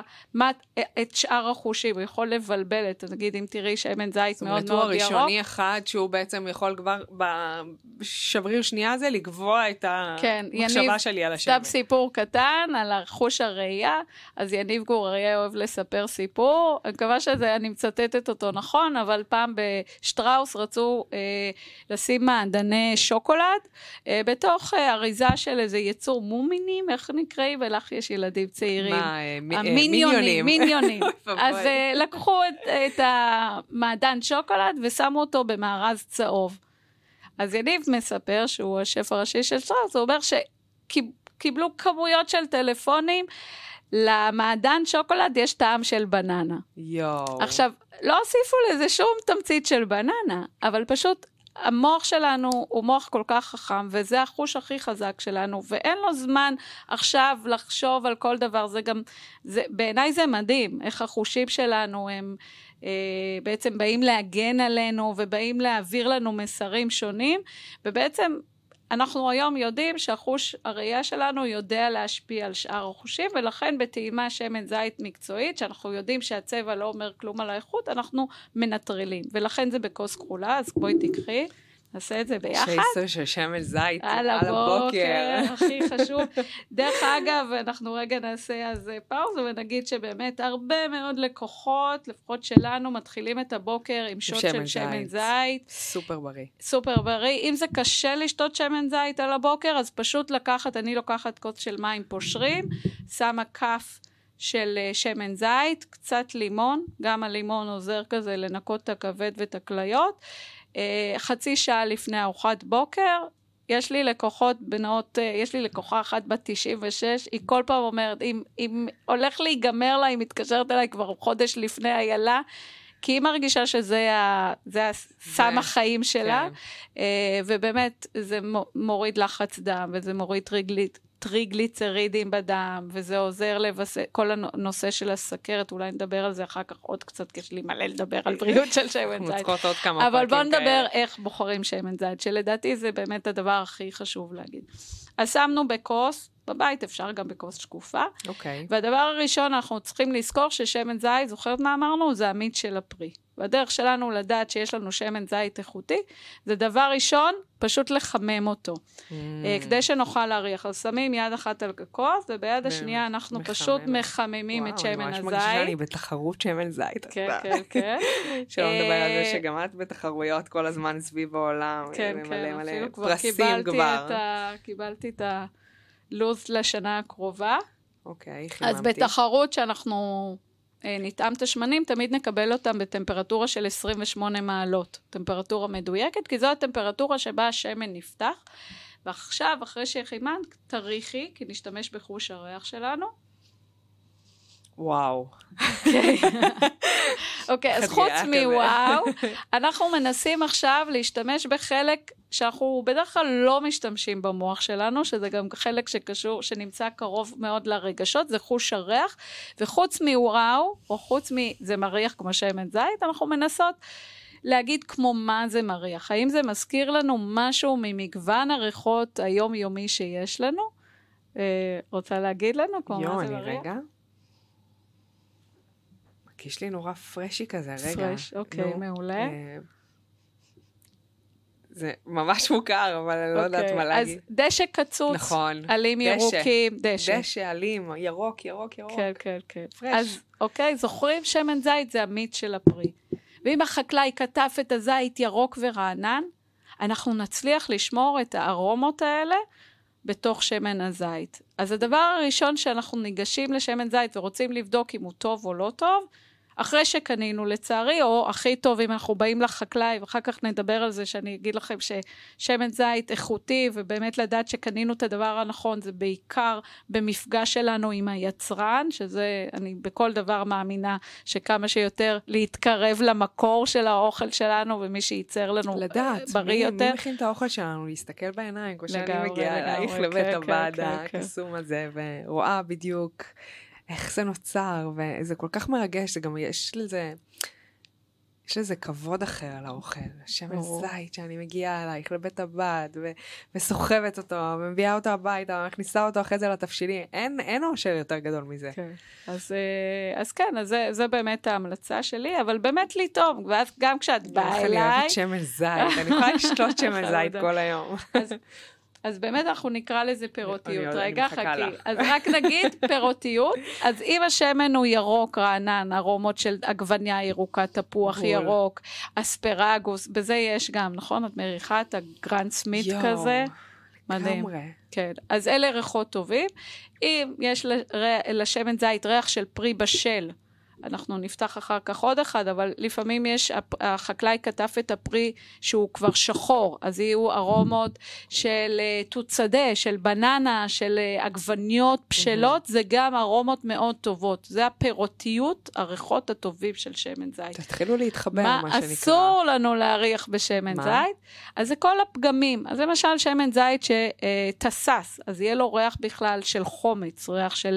את שאר החושים, הוא יכול לבלבל את, נגיד אם תראי שמן זית מאוד מאוד ירוק. זאת אומרת, הוא הראשוני אחד שהוא בעצם יכול כבר בשבריר שנייה הזה לקבוע את המחשבה שלי על השמן. סתם סיפור קטן על חוש הראייה, אז יניב גור-אריה אוהב לספר סיפור, אני מקווה שאני מצטטת אותו נכון, אבל פעם בשטראוס רצו לשים מעדני שוקולד, בתוך אריזה של איזה יצור מומינים, איך נקרא? ולך יש ילדים צעירים. מיניונים. אז לקחו את המעדן שוקולד ושמו אותו במארז צהוב. אז יניב מספר שהוא השף הראשי של שטראוס, הוא אומר שקיבלו כמויות של טלפונים, למעדן שוקולד יש טעם של בננה. עכשיו, לא הוסיפו לזה שום תמצית של בננה, אבל פשוט המוח שלנו הוא מוח כל כך חכם, וזה החוש הכי חזק שלנו, ואין לו זמן עכשיו לחשוב על כל דבר, בעיניי זה מדהים, איך החושים שלנו הם בעצם באים להגן עלינו, ובאים להעביר לנו מסרים שונים, ובעצם אנחנו היום יודעים שהחוש הראייה שלנו יודע להשפיע על שאר החושים, ולכן בטעימה שמן זית מקצועית, שאנחנו יודעים שהצבע לא אומר כלום על האיכות, אנחנו מנטרלים, ולכן זה בכוס כחולה, אז בואי תקחי, נעשה את זה ביחד. שייסר של שמן זית על הבוקר. הכי חשוב. דרך אגב, אנחנו רגע נעשה אז פאוז, ונגיד שבאמת הרבה מאוד לקוחות, לפחות שלנו, מתחילים את הבוקר עם שוט של שמן זית. סופר בריא. סופר בריא. אם זה קשה לשתות שמן זית על הבוקר, אז פשוט אני לוקחת כוס של מים פושרים, שמה כף של שמן זית, קצת לימון, גם הלימון עוזר כזה לנקות את הכבד ואת הכליות, חצי שעה לפני ארוחת בוקר, יש לי לקוחה אחת בת 96, היא כל פעם אומרת, אם הולך להיגמר לה, היא מתקשרת אליי כבר חודש לפני איילה, כי היא מרגישה שזה סם החיים שלה, ובאמת זה מוריד לחץ דם, וזה מוריד טריגליצרידים בדם, וזה עוזר לבסס, כל הנושא של הסכרת, אולי נדבר על זה אחר כך עוד קצת, כי יש לי מלא לדבר על בריאות של שמן זית. אבל בואו נדבר איך בוחרים שמן זית, שלדעתי זה באמת הדבר הכי חשוב להגיד. אז שמנו בכוס, בבית אפשר גם בכוס שקופה, והדבר הראשון אנחנו צריכים לזכור ששמן זית, זוכרת מה אמרנו? זה המיץ של הפרי. והדרך שלנו לדעת שיש לנו שמן זית איכותי, זה דבר ראשון, פשוט לחמם אותו. כדי שנוכל להריח. אז שמים יד אחת על הכוס, וביד השנייה אנחנו פשוט מחממים את שמן הזית. אני ממש מרגישה לי בתחרות שמן זית. כן, כן, כן. שלא מדבר על זה שגם את בתחרויות כל הזמן סביב העולם. כן, כן, אפילו כבר קיבלתי את הלוז לשנה הקרובה. אוקיי, חיממתי. אז בתחרות שאנחנו נטעם את השמנים, תמיד נקבל אותם בטמפרטורה של 28 מעלות. טמפרטורה מדויקת, כי זו הטמפרטורה שבה השמן נפתח. ועכשיו, אחרי שחיממת, תריחי, כי נשתמש בחוש הריח שלנו. וואו. אוקיי, אז חוץ מוואו, אנחנו מנסים עכשיו להשתמש בחלק שאנחנו בדרך כלל לא משתמשים במוח שלנו, שזה גם חלק שקשור, שנמצא קרוב מאוד לרגשות, זה חוש הריח, וחוץ מוואו, או חוץ זה מריח כמו שמן זית, אנחנו מנסות להגיד כמו מה זה מריח. האם זה מזכיר לנו משהו ממגוון הריחות היומיומי שיש לנו? רוצה להגיד לנו כמו מה זה מריח? רגע. מרגיש לי נורא פרשי כזה, רגע. פרש, אוקיי, מעולה. זה ממש מוכר, אבל אני לא יודעת מה להגיד. אז דשא קצוץ, נכון. עלים ירוקים, דשא. דשא, עלים, ירוק, ירוק, ירוק. כן, כן, כן. פרש. אז אוקיי, זוכרים שמן זית זה המיץ של הפרי. ואם החקלאי כתף את הזית ירוק ורענן, אנחנו נצליח לשמור את הארומות האלה בתוך שמן הזית. אז הדבר הראשון שאנחנו ניגשים לשמן זית ורוצים לבדוק אם הוא טוב או לא טוב, אחרי שקנינו לצערי, או הכי טוב אם אנחנו באים לחקלאי, ואחר כך נדבר על זה שאני אגיד לכם ששמן זית איכותי, ובאמת לדעת שקנינו את הדבר הנכון, זה בעיקר במפגש שלנו עם היצרן, שזה, אני בכל דבר מאמינה, שכמה שיותר להתקרב למקור של האוכל שלנו, ומי שייצר לנו לדעת, בריא יותר. מי מכין את האוכל שלנו? להסתכל בעיניים, כמו שאני מגיעה אלייך לבית הבד הקסום הזה, ורואה בדיוק איך זה נוצר, וזה כל כך מרגש, זה גם יש לזה כבוד אחר על האוכל, שמן זית שאני מגיעה אלייך לבית הבד, וסוחבת אותו, ומביאה אותו הביתה, ומכניסה אותו אחרי זה לתבשילים, אין אושר יותר גדול מזה. אז כן, אז זה באמת ההמלצה שלי, אבל באמת לי טוב, ואז גם כשאת באה אליי... אני אוהבת שמן זית, אני יכולה לשתות שמן זית כל היום. אז באמת אנחנו נקרא לזה פירותיות. רגע, חכי. אז רק נגיד פירותיות. אז אם השמן הוא ירוק, רענן, ארומות של עגבניה ירוקה, תפוח ירוק, אספרגוס, בזה יש גם, נכון? את מריחה את הגרנד סמית כזה. מדהים. כן. אז אלה ריחות טובים. אם יש לשמן זית ריח של פרי בשל, אנחנו נפתח אחר כך עוד אחד, אבל לפעמים החקלאי כתף את הפרי שהוא כבר שחור, אז יהיו ארומות של תות שדה, של בננה, של עגבניות בשלות, זה גם ארומות מאוד טובות. זה הפירותיות, הריחות הטובים של שמן זית. תתחילו להתחבר, מה שנקרא. מה אסור לנו להריח בשמן זית? אז זה כל הפגמים. אז למשל שמן זית שתסס, אז יהיה לו ריח בכלל של חומץ, ריח של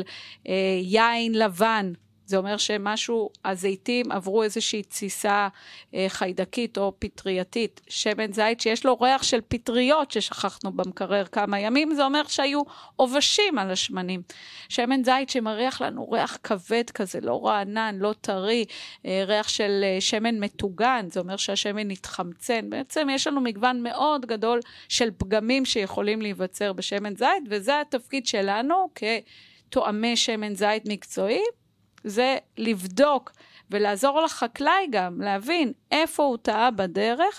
יין לבן, זה אומר שמשהו, הזיתים עברו איזושהי תסיסה חיידקית או פטרייתית. שמן זית שיש לו ריח של פטריות ששכחנו במקרר כמה ימים, זה אומר שהיו עובשים על השמנים. שמן זית שמריח לנו ריח כבד כזה, לא רענן, לא טרי, ריח של שמן מטוגן, זה אומר שהשמן התחמצן. בעצם יש לנו מגוון מאוד גדול של פגמים שיכולים להיווצר בשמן זית, וזה התפקיד שלנו כתואמי שמן זית מקצועי, זה לבדוק ולעזור לחקלאי גם, להבין איפה הוא טעה בדרך,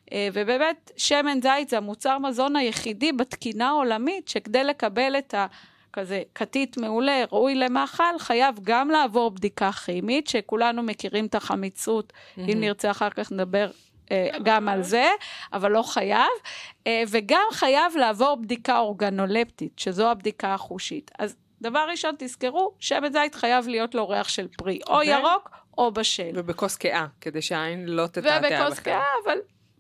ובאמת שמן זית זה המוצר מזון היחידי בתקינה העולמית, שכדי לקבל את כזה כתית מעולה, ראוי למאכל, חייב גם לעבור בדיקה כימית, שכולנו מכירים את החמיצות, אם נרצה אחר כך נדבר גם על זה, אבל לא חייב, וגם חייב לעבור בדיקה אורגנולפטית, שזו הבדיקה החושית. אז דבר ראשון, תזכרו, שמן זית חייב להיות לו ריח של פרי, או ירוק או בשל. ובכוס קאה, כדי שהעין לא תתעתע בכלל. ובכוס קאה, אבל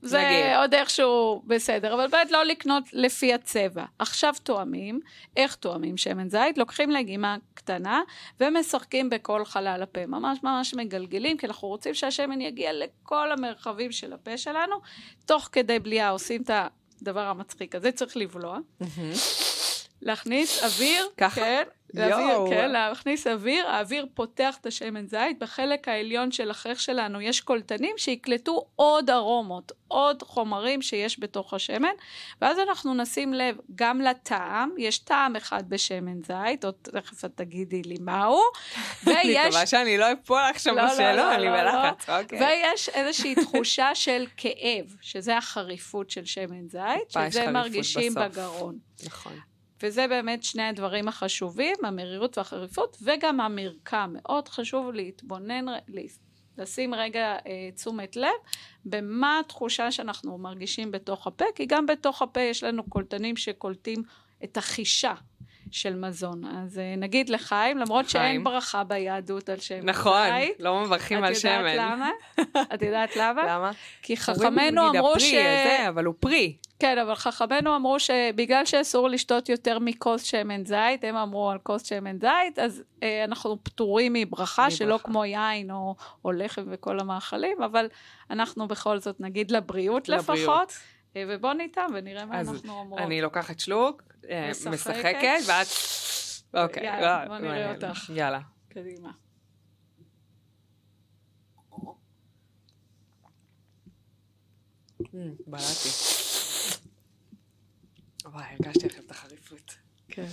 זה עוד איכשהו בסדר, אבל באמת לא לקנות לפי הצבע. עכשיו תואמים, איך תואמים שמן זית? לוקחים לגימה קטנה, ומשחקים בכל חלל הפה. ממש ממש מגלגלים, כי אנחנו רוצים שהשמן יגיע לכל המרחבים של הפה שלנו, תוך כדי בליעה עושים את הדבר המצחיק הזה, צריך לבלוע. להכניס אוויר, כן, להכניס אוויר, האוויר פותח את השמן זית, בחלק העליון של החייך שלנו יש קולטנים שיקלטו עוד ארומות, עוד חומרים שיש בתוך השמן, ואז אנחנו נשים לב גם לטעם, יש טעם אחד בשמן זית, עוד תכף את תגידי לי מהו, אני מקווה שאני לא אפול לך שם בשאלה, אני בלחץ, ויש איזושהי תחושה של כאב, שזה החריפות של שמן זית, שזה מרגישים בגרון. נכון. וזה באמת שני הדברים החשובים, המרירות והחריפות, וגם המרקם. מאוד חשוב להתבונן, לשים רגע תשומת לב, במה התחושה שאנחנו מרגישים בתוך הפה, כי גם בתוך הפה יש לנו קולטנים שקולטים את החישה של מזון. אז נגיד לחיים, למרות שאין ברכה ביהדות על שמן. נכון, לא מברכים על שמן. את יודעת למה? את יודעת למה? למה? כי חכמנו אמרו אבל הוא פרי. כן, אבל חכמנו אמרו שבגלל שאסור לשתות יותר מכוס שמן זית, הם אמרו על כוס שמן זית, אז אנחנו פטורים מברכה, שלא כמו יין או לחם וכל המאכלים, אבל אנחנו בכל זאת נגיד לבריאות לפחות, ובוא ניתם ונראה מה אנחנו אומרות. אני לוקחת שלוק, משחקת, ואת... אוקיי. יאללה, בוא נראה אותך. יאללה. קדימה. בלעתי. וואי, הרגשתי לכם את החריפות. כן.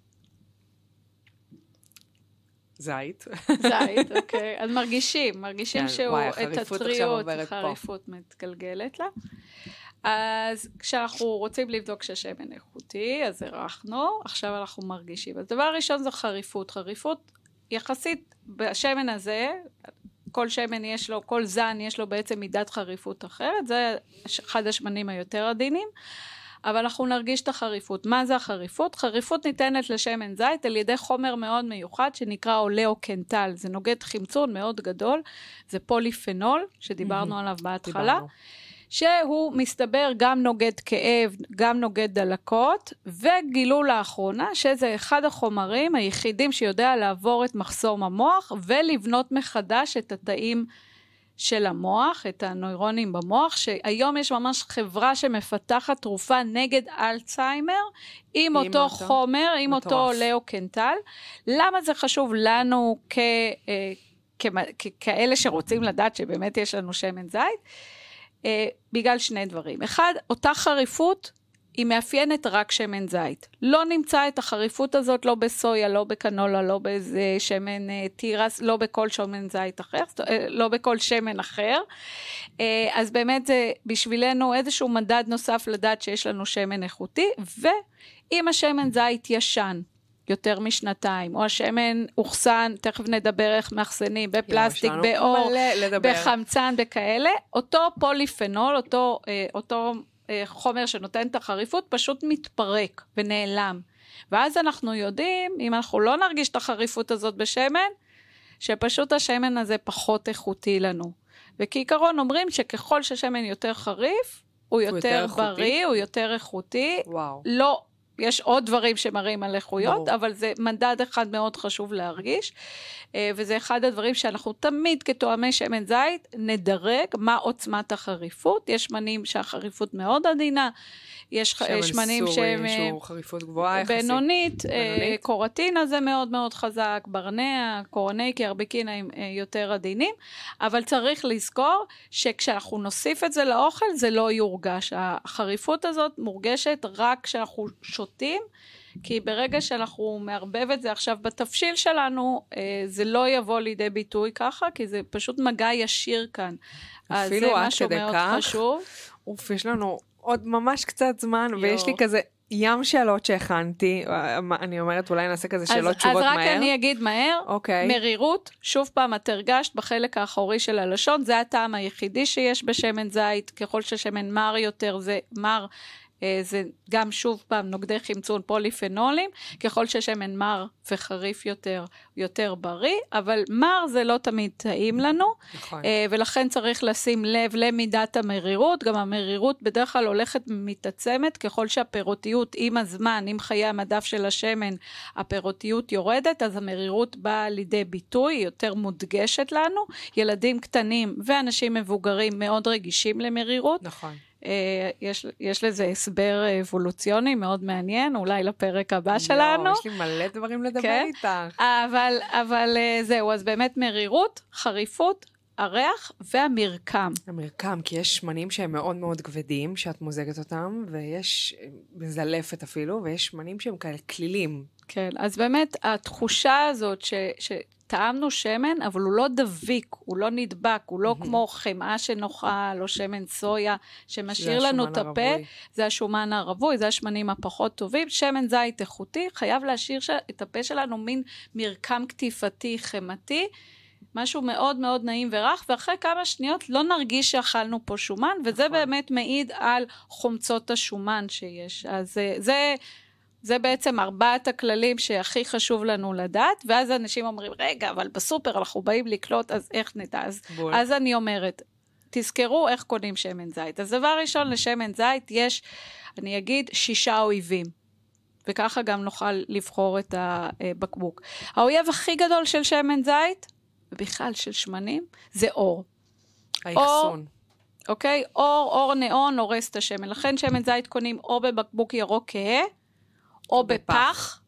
זית. זית, אוקיי. אז מרגישים שהוא את הטריות, החריפות מתגלגלת לה. אז כשאנחנו רוצים לבדוק שהשמן איכותי, אז הרחנו, עכשיו אנחנו מרגישים. אז דבר ראשון זה חריפות. חריפות יחסית בשמן הזה, כל שמן יש לו, כל זן יש לו בעצם מידת חריפות אחרת, זה אחד השמנים היותר עדינים, אבל אנחנו נרגיש את החריפות. מה זה החריפות? חריפות ניתנת לשמן זית על ידי חומר מאוד מיוחד שנקרא אולאו-קנטל, זה נוגד חמצון מאוד גדול, זה פוליפנול שדיברנו עליו בהתחלה, שהוא מסתבר גם נוגד כאב, גם נוגד דלקות, וגילו לאחרונה שזה אחד החומרים היחידים שיודע לעבור את מחסום המוח, ולבנות מחדש את התאים של המוח, את הנוירונים במוח, שהיום יש ממש חברה שמפתחת תרופה נגד אלצהיימר, עם אותו חומר, עם אותו אולאו-קנטל. למה זה חשוב לנו כאלה שרוצים לדעת שבאמת יש לנו שמן זית? בגלל שני דברים. אחד, אותה חריפות היא מאפיינת רק שמן זית. לא נמצא את החריפות הזאת לא בסויה, לא בקנולה, לא באיזה שמן תירס, לא בכל שמן זית אחר, לא בכל שמן אחר. אז באמת זה בשבילנו איזשהו מדד נוסף לדעת שיש לנו שמן איכותי, ואם השמן זית ישן, יותר משנתיים, או השמן אוכסן, תכף נדבר איך מאחסנים, בפלסטיק, באור, בחמצן, בכאלה, אותו פוליפנול, אותו חומר שנותן את החריפות, פשוט מתפרק ונעלם. ואז אנחנו יודעים, אם אנחנו לא נרגיש את החריפות הזאת בשמן, שפשוט השמן הזה פחות איכותי לנו. וכעיקרון אומרים שככל ששמן יותר חריף, הוא יותר בריא, הוא יותר איכותי. וואו. לא, יש עוד דברים שמראים על איכויות, אבל זה מדד אחד מאוד חשוב להרגיש, וזה אחד הדברים שאנחנו תמיד כתואמי שמן זית נדרג מה עוצמת החריפות. יש שמנים שהחריפות מאוד עדינה, יש שמנים שהוא חריפות גבוהה יחסית. בינונית, קורטינה זה מאוד מאוד חזק, ברנע, קורניקי, ארבקינה הם יותר עדינים, אבל צריך לזכור שכשאנחנו נוסיף את זה לאוכל זה לא יורגש. החריפות הזאת מורגשת רק כשאנחנו שותים, כי ברגע שאנחנו מערבב את זה עכשיו בתפשיל שלנו, זה לא יבוא לידי ביטוי ככה, כי זה פשוט מגע ישיר כאן. אז זה משהו מאוד חשוב. יש לנו עוד ממש קצת זמן, ויש לי כזה ים שאלות שהכנתי, אני אומרת אולי נעשה כזה שאלות תשובות מהר. אז רק אני אגיד מהר, מרירות, שוב פעם את הרגשת בחלק האחורי של הלשון, זה הטעם היחידי שיש בשמן זית, ככל ששמן מר יותר זה מר, זה גם שוב פעם נוגדי חמצון פוליפנולים, ככל ששמן מר וחריף יותר בריא, אבל מר זה לא תמיד טעים לנו, נכון. ולכן צריך לשים לב למידת המרירות, גם המרירות בדרך כלל הולכת מתעצמת, ככל שהפירותיות עם הזמן, עם חיי המדף של השמן, הפירותיות יורדת, אז המרירות באה לידי ביטוי, יותר מודגשת לנו, ילדים קטנים ואנשים מבוגרים מאוד רגישים למרירות, נכון. יש לזה הסבר אבולוציוני מאוד מעניין, אולי לפרק הבא שלנו. יש לי מלא דברים לדבר איתך. אבל זהו, אז באמת מרירות, חריפות, הריח והמרקם. המרקם, כי יש שמנים שהם מאוד מאוד כבדים, שאת מוזגת אותם, ויש מזלפת אפילו, ויש שמנים שהם כאלה כלילים. כן, אז באמת התחושה הזאת טעמנו שמן, אבל הוא לא דביק, הוא לא נדבק, הוא לא כמו חמאה שנאכל, או שמן סויה, שמשאיר לנו את הפה, זה השומן הרווי, זה השמנים הפחות טובים, שמן זית איכותי, חייב להשאיר את הפה שלנו מין מרקם כתיפתי, חמתי, משהו מאוד מאוד נעים ורך, ואחרי כמה שניות לא נרגיש שאכלנו פה שומן, וזה באמת מעיד על חומצות השומן שיש. אז זה בעצם 4 הכללים שהכי חשוב לנו לדעת, ואז אנשים אומרים, רגע, אבל בסופר אנחנו באים לקלוט, אז איך נדע? אז אני אומרת, תזכרו איך קונים שמן זית. אז דבר ראשון, לשמן זית יש, אני אגיד, 6 אויבים. וככה גם נוכל לבחור את הבקבוק. האויב הכי גדול של שמן זית, ובכלל של שמנים, זה אור. האחסון. אוקיי? אור נאון הורס את השמן. לכן שמן זית קונים או בבקבוק ירוק כהה, או בפח,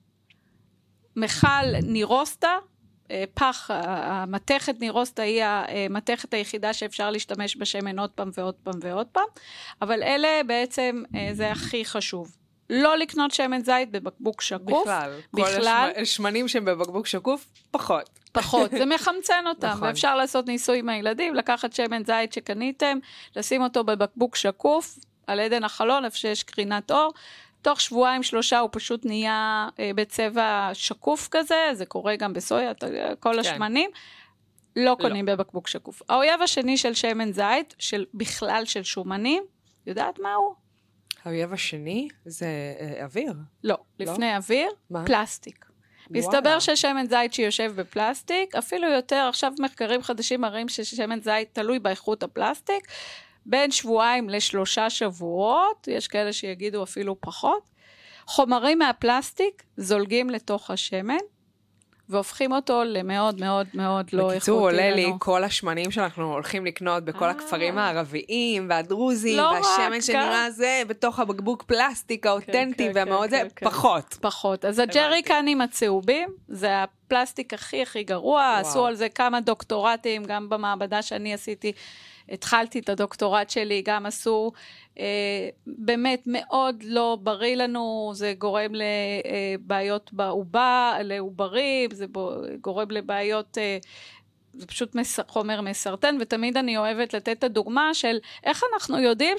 מחל נירוסטה, פח, המתכת נירוסטה היא המתכת היחידה שאפשר להשתמש בשמן עוד פעם ועוד פעם ועוד פעם, אבל אלה בעצם, זה הכי חשוב. לא לקנות שמן זית בבקבוק שקוף. בכלל. כל השמנים שהם בבקבוק שקוף, פחות. זה מחמצן אותם. נכון. ואפשר לעשות ניסוי עם הילדים, לקחת שמן זית שקניתם, לשים אותו בבקבוק שקוף, על עדן החלון, איפה שיש קרינת אור, תוך 2-3 הוא פשוט נהיה בצבע שקוף כזה, זה קורה גם בסויה, כל השמנים, לא קונים בבקבוק שקוף. האויב השני של שמן זית, בכלל של שומנים, יודעת מה הוא? האויב השני זה אוויר. לא, לפני אוויר, פלסטיק. מסתבר ששמן זית שיושב בפלסטיק, אפילו יותר, עכשיו מחקרים חדשים מראים ששמן זית תלוי באיכות הפלסטיק, בין 2 ל3 שבועות, יש כאלה שיגידו אפילו פחות, חומרים מהפלסטיק זולגים לתוך השמן, והופכים אותו למאוד מאוד מאוד לא איכותי לנו. בקיצור, עולה לי כל השמנים שאנחנו הולכים לקנות בכל הכפרים הערביים והדרוזים, והשמן שנראה זה בתוך הבקבוק פלסטיק האותנטי והמאוד זה, פחות. אז הג'ריקנים הצהובים, זה הפלסטיק הכי גרוע, עשו על זה כמה דוקטורטים, גם במעבדה שאני עשיתי, התחלתי את הדוקטורט שלי, גם עשו באמת מאוד לא בריא לנו, זה גורם לבעיות לעוברים, זה גורם לבעיות, זה פשוט חומר מסרטן, ותמיד אני אוהבת לתת את הדוגמה של איך אנחנו יודעים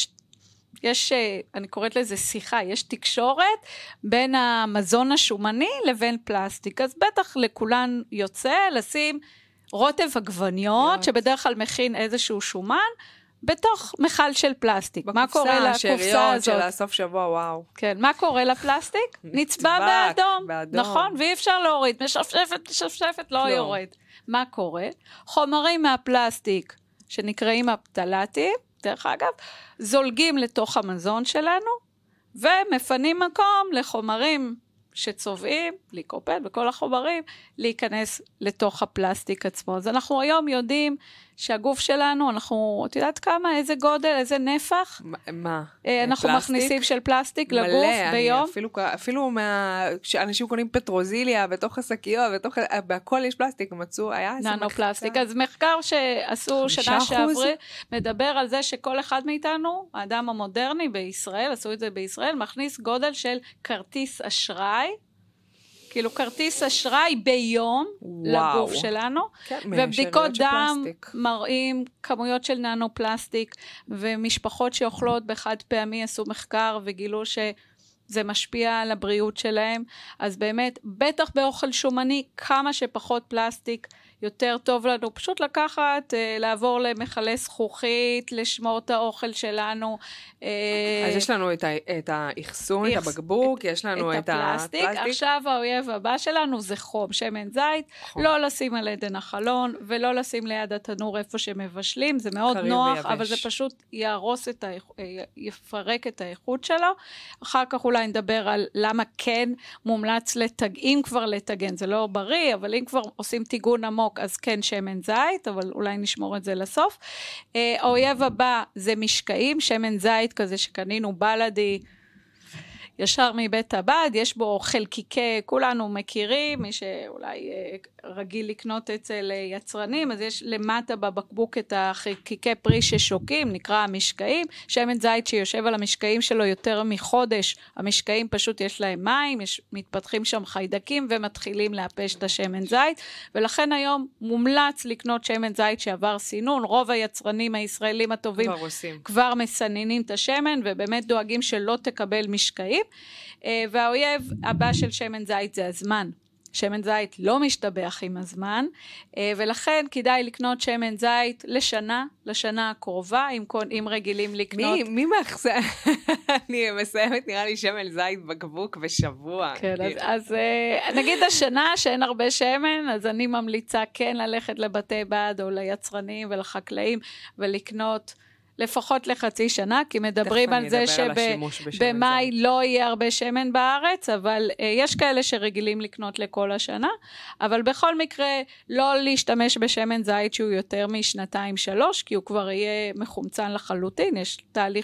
יש, אני קוראת לזה שיחה, יש תקשורת בין המזון השומני לבין פלסטיק, אז בטח לכולן יוצא לשים רוטב עגבניות, שבדרך כלל מכין איזשהו שומן, בתוך מחל של פלסטיק. מה קורה לקופסה הזאת? של הסוף שבוע, וואו. כן, מה קורה לפלסטיק? נצבע באדום. נכון, ואי אפשר להוריד. משפשפת, לא יורד. מה קורה? חומרים מהפלסטיק, שנקראים הפטלטים, דרך אגב, זולגים לתוך המזון שלנו, ומפנים מקום לחומרים שצובעים, ליקופד וכל החומרים, להיכנס לתוך הפלסטיק עצמו. אז אנחנו היום יודעים שהגוף שלנו, את יודעת כמה, איזה גודל, איזה נפח? מה? אנחנו מכניסים של פלסטיק לגוף ביום. אפילו כשאנשים קונים פטרוזיליה, בתוך השקיות, בהכל יש פלסטיק, מצאו, היה איזה ננו פלסטיק. אז מחקר שעשו שנה שעברה, מדבר על זה שכל אחד מאיתנו, האדם המודרני בישראל, עשו את זה בישראל, מכניס גודל של כרטיס אשראי, כאילו כרטיס אשראי ביום לגוף שלנו, ובדיקות דם מראים כמויות של ננו פלסטיק, ומשפחות שאוכלות בחד פעמי עשו מחקר וגילו שזה משפיע על הבריאות שלהם, אז באמת, בטח באוכל שומני, כמה שפחות פלסטיק יותר טוב לנו פשוט לקחת, לעבור למחלי זכוכית, לשמור את האוכל שלנו. אז יש לנו את האחסון, את הבקבוק, יש לנו את הפלסטיק. עכשיו האויב הבא שלנו זה חום, שמן זית, לא לשים על עדן החלון, ולא לשים ליד התנור איפה שמבשלים, זה מאוד נוח, אבל זה פשוט יפרק את האיכות שלו. אחר כך אולי נדבר על למה כן מומלץ אם כבר לטגן, זה לא בריא, אבל אם כבר עושים טיגון עמוק, אז כן שמן זית, אבל אולי נשמור את זה לסוף. האויב הבא זה משקעים, שמן זית כזה שקנינו בלדי, ישר מבית הבד, יש בו חלקיקי, כולנו מכירים, מי שאולי רגיל לקנות אצל יצרנים, אז יש למטה בבקבוק את החלקיקי פרי ששוקים, נקרא המשקעים, שמן זית שיושב על המשקעים שלו יותר מחודש, המשקעים פשוט יש להם מים, מתפתחים שם חיידקים ומתחילים להפש את השמן זית, ולכן היום מומלץ לקנות שמן זית שעבר סינון, רוב היצרנים הישראלים הטובים כבר מסננים את השמן, ובאמת דואגים שלא תקבל משקעים, והאויב הבא של שמן זית זה הזמן. שמן זית לא משתבח עם הזמן, ולכן כדאי לקנות שמן זית לשנה הקרובה, אם רגילים לקנות. מי מאחסן? אני מסיימת נראה לי שמן זית בקבוק בשבוע. כן, אז נגיד השנה שאין הרבה שמן, אז אני ממליצה כן ללכת לבתי בד או ליצרנים ולחקלאים ולקנות לפחות לחצי שנה, כי מדברים על זה שבמאי לא יהיה הרבה שמן בארץ, אבל יש כאלה שרגילים לקנות לכל השנה, אבל בכל מקרה לא להשתמש בשמן זית שהוא יותר מ2-3, כי הוא כבר יהיה מחומצן לחלוטין, יש תהליך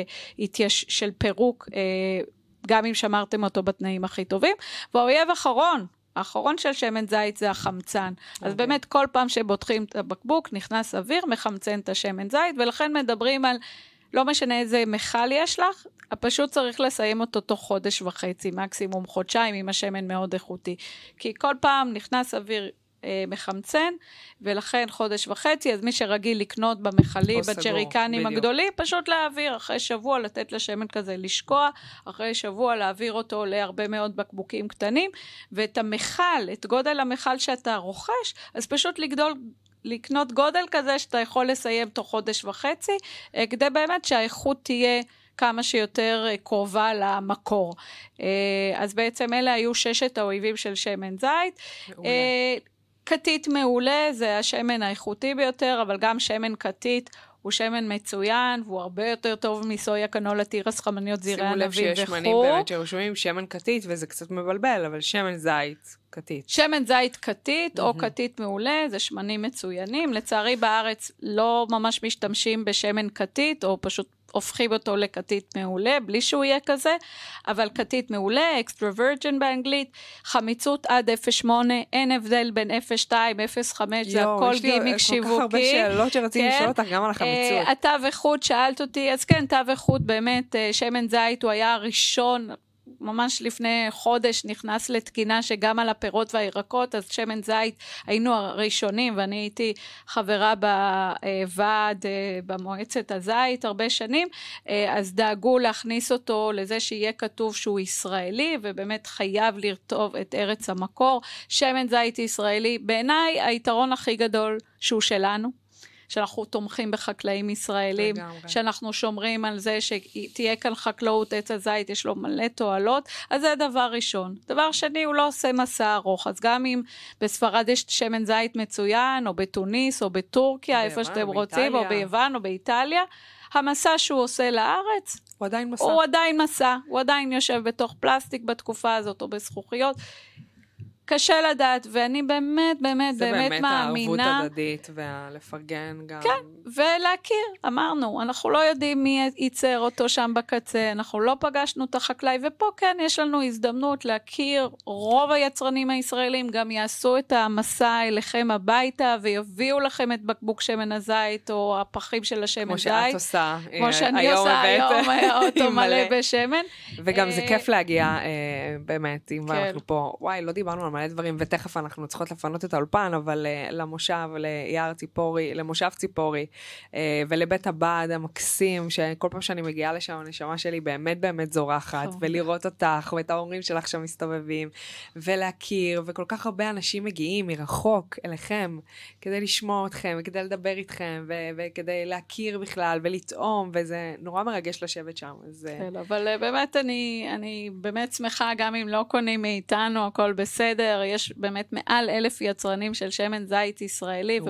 של פירוק, גם אם שמרתם אותו בתנאים הכי טובים, והאויב האחרון של שמן זית זה החמצן. אז באמת כל פעם שבוטחים את הבקבוק, נכנס אוויר, מחמצן את השמן זית, ולכן מדברים על, לא משנה איזה מחל יש לך, פשוט צריך לסיים אותו תוך חודש וחצי, מקסימום חודשיים, עם השמן מאוד איכותי. כי כל פעם נכנס אוויר מחמצן, ולכן חודש וחצי, אז מי שרגיל לקנות במחלים, בג'ריקנים הגדולים, פשוט להעביר, אחרי שבוע לתת לשמן כזה לשקוע, אחרי שבוע להעביר אותו להרבה מאוד בקבוקים קטנים, ואת המחל, את גודל המחל שאתה רוכש, אז פשוט לקנות גודל כזה, שאתה יכול לסיים תוך חודש וחצי, כדי באמת שהאיכות תהיה כמה שיותר קרובה למקור. אז בעצם אלה היו 6 האויבים של שמן זית. קטית מעולה, זה השמן האיכותי ביותר, אבל גם שמן קטית הוא שמן מצוין, והוא הרבה יותר טוב מסויה, קנולה, תירס, חמניות, זירי ענבים וכו'. שימו לב שיש שמנים באמת שרשומים שמן קטית, וזה קצת מבלבל, אבל שמן זית קטית. שמן זית קטית או קטית מעולה, זה שמנים מצוינים. לצערי בארץ לא ממש משתמשים בשמן קטית, או פשוט הופכים אותו לקטית מעולה, בלי שהוא יהיה כזה, אבל קטית מעולה, extra virgin באנגלית, חמיצות עד 0.8, אין הבדל בין 0.2, 0.5, זה הכל גימיק שיווקי. כל כך הרבה שאלות שרציתי לשאול אותך גם על החמיצות. התו איכות, שאלת אותי, אז כן, תו איכות באמת, שמן זית הוא היה הראשון, ממש לפני חודש נכנס לתקינה שגם על הפירות והירקות, אז שמן זית היינו הראשונים, ואני הייתי חברה בוועד, במועצת הזית הרבה שנים, אז דאגו להכניס אותו לזה שיהיה כתוב שהוא ישראלי, ובאמת חייב לרטוב את ארץ המקור. שמן זית ישראלי, בעיניי היתרון הכי גדול שהוא שלנו, שאנחנו תומכים בחקלאים ישראלים, שאנחנו שומרים על זה שתהיה כאן חקלאות, עץ הזית, יש לו מלא תועלות, אז זה דבר ראשון. דבר שני, הוא לא עושה מסע ארוך, אז גם אם בספרד יש שמן זית מצוין, או בתוניס, או בטורקיה, איפה שאתם רוצים, או ביוון, או באיטליה, המסע שהוא עושה לארץ, הוא עדיין מסע. הוא עדיין מסע, הוא עדיין יושב בתוך פלסטיק בתקופה הזאת, או בזכוכיות, קשה לדעת, ואני באמת מאמינה. זה באמת הערבות הדדית, ולפרגן גם. כן, ולהכיר, אמרנו, אנחנו לא יודעים מי ייצר אותו שם בקצה, אנחנו לא פגשנו את החקלאי, ופה כן יש לנו הזדמנות להכיר, רוב היצרנים הישראלים גם יעשו את המסע אליכם הביתה, ויביאו לכם את בקבוק שמן הזית, או הפחים של השמן זית. כמו שאת עושה. כמו שאני עושה היום, אותו מלא בשמן. וגם זה כיף להגיע, באמת, אם אנחנו פה, וואי, לא דיברנו על מלא דברים, ותכף אנחנו צריכות לפנות את האולפן, אבל למושב, למושב ציפורי, ולבית הבד המקסים, שכל פעם שאני מגיעה לשם, הנשמה שלי באמת באמת זורחת, ולראות אותך, ואת ההורים שלך שם מסתובבים, ולהכיר, וכל כך הרבה אנשים מגיעים מרחוק אליכם, כדי לשמוע אתכם, וכדי לדבר איתכם, וכדי להכיר בכלל, ולטעום, וזה נורא מרגש לשבת שם. כן, אבל באמת אני באמת שמחה, גם אם לא קונים מאיתנו, הכל בסדר, יש באמת מעל 1,000 יצרנים של שמן זית ישראלי,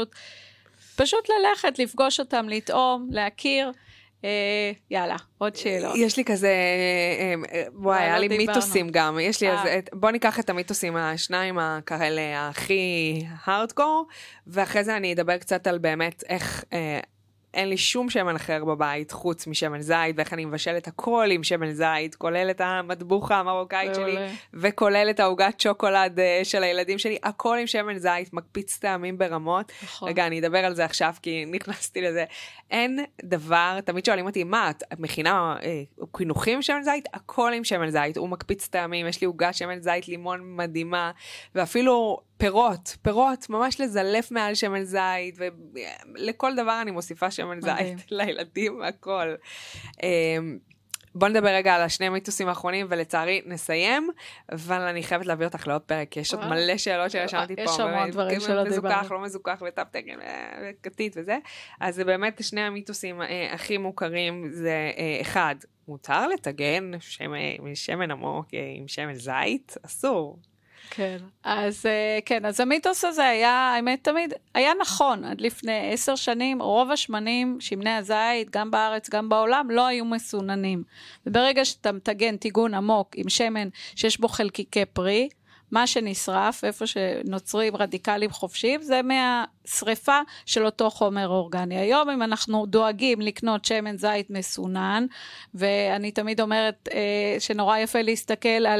ופשוט ללכת, לפגוש אותם, לטעום, להכיר, יאללה, עוד שאלות. יש לי כזה, וואי, היה לי מיתוסים גם, יש לי איזה, בוא ניקח את המיתוסים השניים כאלה הכי הארדקור, ואחרי זה אני אדבר קצת על באמת איך, אין לי שום שמן אחר בבית, חוץ משמן זית, ואיך אני מבשלת הכל עם שמן זית, כולל את המטבוחה המרוקאית שלי, וכולל את העוגת שוקולד של הילדים שלי, הכל עם שמן זית, מקפיץ טעמים ברמות. רגע, אני אדבר על זה עכשיו, כי נכנסתי לזה. אין דבר, תמיד שואלים אותי, מה, את מכינה קינוחים עם שמן זית? הכל עם שמן זית, הוא מקפיץ טעמים, יש לי עוגת שמן זית לימון מדהימה, ואפילו פירות, ממש לזלף מעל שמן זית, ולכל דבר אני מוסיפה שמן זית לילדים, הכל. בוא נדבר רגע על השני מיתוסים האחרונים, ולצערי נסיים, אבל אני חייבת להביא אותך לעוד פרק, כי יש עוד מלא שאלות שרשמתי פה. יש המון דברים שלא דיברנו. מזוכח, לא מזוכח, וטב תקן, וקטית וזה. אז זה באמת שני המיתוסים הכי מוכרים, זה אחד, מותר לטגן שמן עמוק עם שמן זית? אסור. כן, אז המיתוס הזה היה, האמת תמיד, היה נכון, עד לפני 10 שנים, רוב השמנים, שמני הזית, גם בארץ, גם בעולם, לא היו מסוננים. וברגע שאתה מטגן טיגון עמוק עם שמן שיש בו חלקיקי פרי, מה שנשרף, איפה שנוצרים רדיקלים חופשיים, זה מהשריפה של אותו חומר אורגני. היום אם אנחנו דואגים לקנות שמן זית מסונן, ואני תמיד אומרת שנורא יפה להסתכל על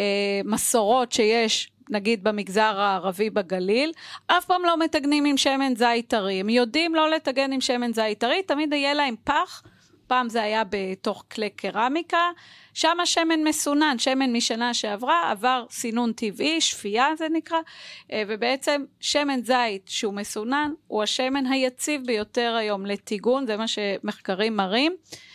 מסורות שיש, נגיד במגזר הערבי בגליל, אף פעם לא מטגנים עם שמן זית טרי. הם יודעים לא לטגן עם שמן זית טרי, תמיד יהיה להם פח, פעם זה היה בתוך כלי קרמיקה, שם השמן מסונן, שמן משנה שעברה, עבר סינון טבעי, שפייה זה נקרא, ובעצם שמן זית שהוא מסונן, הוא השמן היציב ביותר היום לטיגון, זה מה שמחקרים מראים,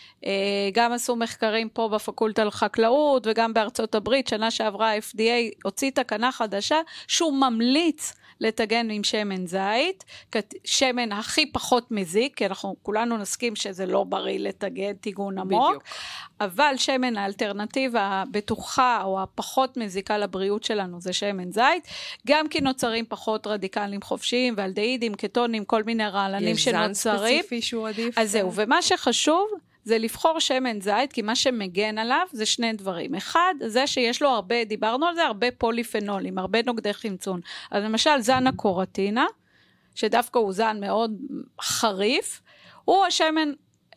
גם עשו מחקרים פה בפקולטה לחקלאות, וגם בארצות הברית, שנה שעברה ה-FDA הוציא תקנה חדשה, שהוא ממליץ לטגן עם שמן זית, שמן הכי פחות מזיק, כי אנחנו כולנו נסכים שזה לא בריא לטגן טיגון עמוק, בדיוק. אבל שמן האלטרנטיבה הבטוחה, או הפחות מזיקה לבריאות שלנו, זה שמן זית, גם כי נוצרים פחות רדיקלים חופשיים, ואלדהידים, קטונים, כל מיני רעלנים שנוצרים. יש זן ספציפי שהוא עדיף. אז זהו, ומה שחשוב, זה לבחור שמן זית, כי מה שמגן עליו זה שני דברים. אחד, זה שיש לו הרבה, דיברנו על זה, הרבה פוליפנולים, הרבה נוגדי חמצון. אז למשל, זן הקורטינה, שדווקא הוא זן מאוד חריף, הוא השמן,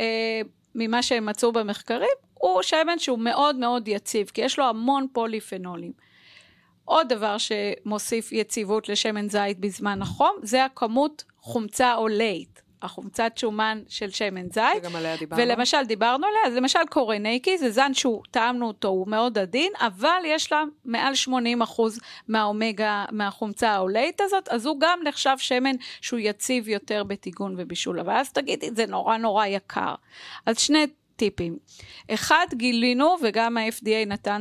ממה שהם מצאו במחקרים, הוא שמן שהוא מאוד מאוד יציב, כי יש לו המון פוליפנולים. עוד דבר שמוסיף יציבות לשמן זית בזמן החום, זה הכמות חומצה עולית. החומצת שומן של שמן זית, ולמשל דיברנו עליה, אז למשל קורניקי, זה זן שהוא טעמנו אותו, הוא מאוד עדין, אבל יש לה מעל 80% מהאומגה, מהחומצה העולית הזאת, אז הוא גם נחשב שמן שהוא יציב יותר בטיגון ובישול, אבל אז תגידי, זה נורא נורא יקר. אז שני טיפים. אחד, גילינו, וגם ה-FDA נתן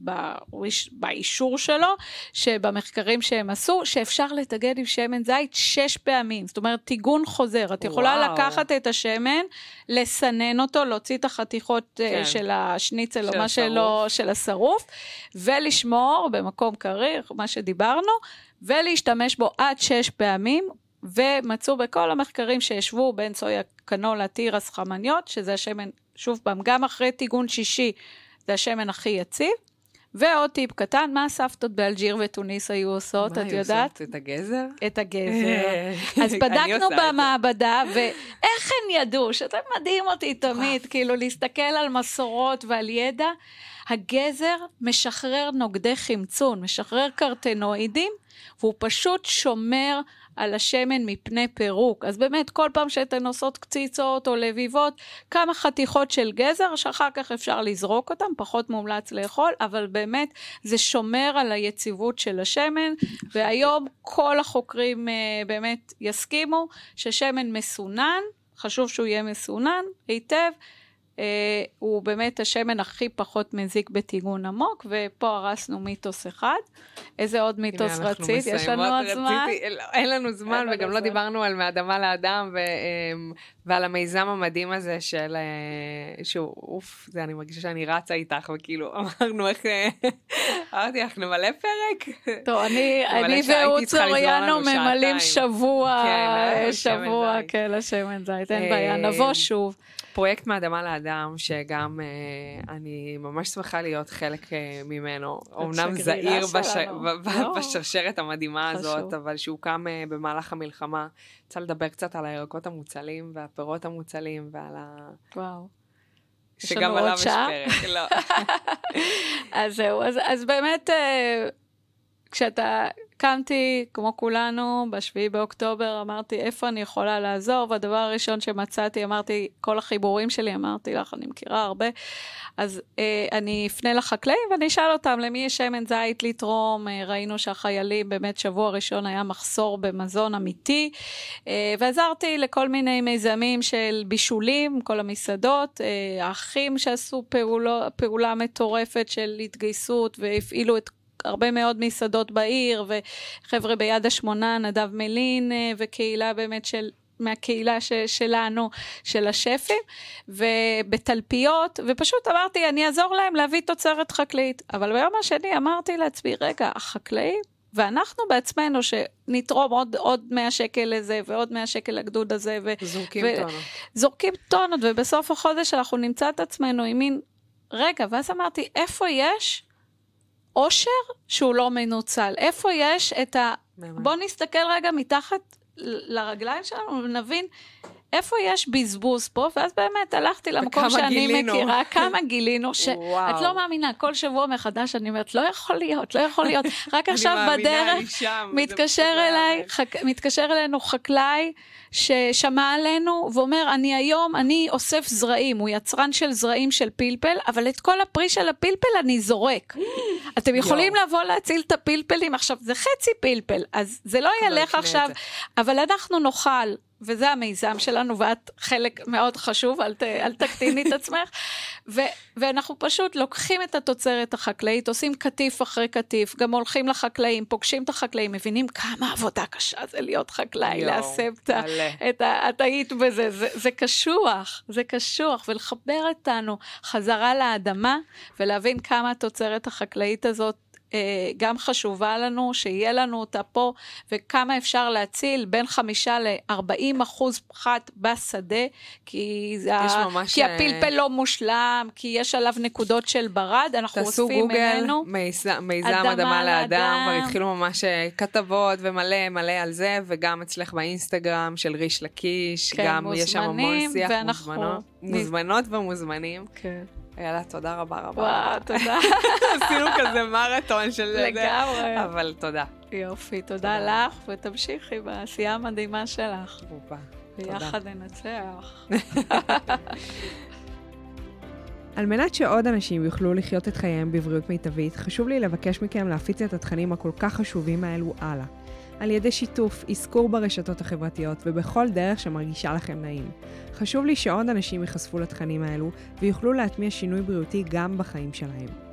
באישור שלו, שבמחקרים שהם עשו, שאפשר לטגן עם שמן זית 6 פעמים. זאת אומרת, טיגון חוזר. את יכולה לקחת את השמן, לסנן אותו, להוציא את החתיכות של השניצל, או מה שלו, של השרוף, ולשמור במקום קריר, מה שדיברנו, ולהשתמש בו עד 6 פעמים, ומצאו בכל המחקרים שישבו בין סויה, קנולה, תירס, חמניות, שזה השמן, שוב פעם, גם אחרי טיגון שישי, זה השמן הכי יציב. ועוד טיפ קטן, מה הסבתות באלג'יר ותוניס היו עושות, את יודעת? את הגזר? את הגזר. אז בדקנו במעבדה, ואיך הן ידעו, שאתם מדהים אותי תמיד, כאילו להסתכל על מסורות ועל ידע, הגזר משחרר נוגדי חמצון, משחרר קרטנואידים, והוא פשוט שומר על השמן מפני פירוק. אז באמת, כל פעם שאתן עושות קציצות או לביבות, כמה חתיכות של גזר, שאחר כך אפשר לזרוק אותם, פחות מומלץ לאכול, אבל באמת זה שומר על היציבות של השמן, והיום כל החוקרים באמת יסכימו ששמן מסונן, חשוב שהוא יהיה מסונן היטב, הוא באמת השמן הכי פחות מזיק בטיגון עמוק, ופה הרסנו מיתוס אחד. איזה עוד מיתוס רצית? יש לנו עוד זמן? אין לנו זמן, וגם לא דיברנו על מאדמה לאדם, ועל המיזם המדהים הזה של, אוף, זה אני מרגישה שאני רצה איתך, וכאילו אמרנו איך, אמרתי לך, נמלא פרק? טוב, אני והוא צוריאנו ממלאים שבוע, כן, לשמן זית, אין בעיה, נבוא שוב. פרויקט מאדמה לאדם, שגם אני ממש שמחה להיות חלק ממנו, אומנם זהיר בשרשרת המדהימה הזאת, אבל שהוא קם במהלך המלחמה, רוצה לדבר קצת על הירקות המוצלים, והפירות המוצלים, ועל וואו. שגם עליו יש פרק, לא. אז זהו, אז באמת, כשאתה קמתי, כמו כולנו, ב7 באוקטובר, אמרתי, איפה אני יכולה לעזור? והדבר הראשון שמצאתי, אמרתי, כל החיבורים שלי, אמרתי לך, אני מכירה הרבה, אז אני אפנה לחקלאים, ואני אשאל אותם, למי יש שמן זית לתרום? ראינו שהחיילים, באמת שבוע ראשון היה מחסור במזון אמיתי, ועזרתי לכל מיני מיזמים של בישולים, כל המסעדות, האחים שעשו פעולה מטורפת של התגייסות, והפעילו את הרבה מאוד מסעדות בעיר, וחבר'ה ביד השמונה, נדב מלין, וקהילה באמת מהקהילה שלנו, של השפים, ובתלפיות, ופשוט אמרתי, אני אעזור להם להביא תוצרת חקלאית. אבל ביום השני אמרתי לעצמי, רגע, החקלאים, ואנחנו בעצמנו שנתרום עוד 100 שקל לזה, ועוד 100 שקל לגדוד הזה, זורקים טונות, ובסוף החודש אנחנו נמצא את עצמנו עם מין, רגע, ואז אמרתי, איפה יש עושר שהוא לא מנוצל? איפה יש את בוא נסתכל רגע מתחת לרגליים שלנו, ונבין איפה יש בזבוז פה, ואז באמת הלכתי למקום שאני מכירה, כמה גילינו, שאת לא מאמינה, כל שבוע מחדש אני אומרת, לא יכול להיות, רק עכשיו בדרך מתקשר אלינו חקלאי, ששמע עלינו, ואומר, אני אוסף זרעים, הוא יצרן של זרעים של פלפל, אבל את כל הפרי של הפלפל אני זורק. אתם יכולים לבוא להציל את הפלפלים, עכשיו זה חצי פלפל, אז זה לא ילך עכשיו, אבל אנחנו נאכל, וזה המיזם שלנו, ואת חלק מאוד חשוב, אל תקטיני את עצמך, ואנחנו פשוט לוקחים את התוצרת החקלאית, עושים כתיף אחרי כתיף, גם הולכים לחקלאים, פוגשים את החקלאים, מבינים כמה עבודה קשה זה להיות חקלאי, להסב את היית בזה, זה קשוח, ולחבר אותנו חזרה לאדמה, ולהבין כמה התוצרת החקלאית הזאת, גם חשובה לנו, שיהיה לנו אותה פה, וכמה אפשר להציל בין 5-40% פחת בשדה, כי הפלפל לא מושלם, כי יש עליו נקודות של ברד, אנחנו אוספים ממנו. תעשו גוגל, מיזם אדמה לאדם, כבר התחילו ממש כתבות ומלא על זה, וגם אצלך באינסטגרם של ריש לקיש, גם יש שם המון שיח, מוזמנות ומוזמנים. כן. יאללה, תודה רבה. וואו, תודה. עשינו כזה מרתון של זה. לגמרי. אבל תודה. יופי, תודה לך, ותמשיכי בעשייה המדהימה שלך. ביחד ננצח. על מנת שעוד אנשים יוכלו לחיות את חייהם בבריאות מיטבית, חשוב לי לבקש מכם להפיץ את התכנים הכל כך חשובים האלו הלאה. על ידי שיתוף, עסקור ברשתות החברתיות ובכל דרך שמרגישה לכם נעים. חשוב לי שעוד אנשים ייחשפו לתכנים האלו ויוכלו להטמיע שינוי בריאותי גם בחיים שלהם.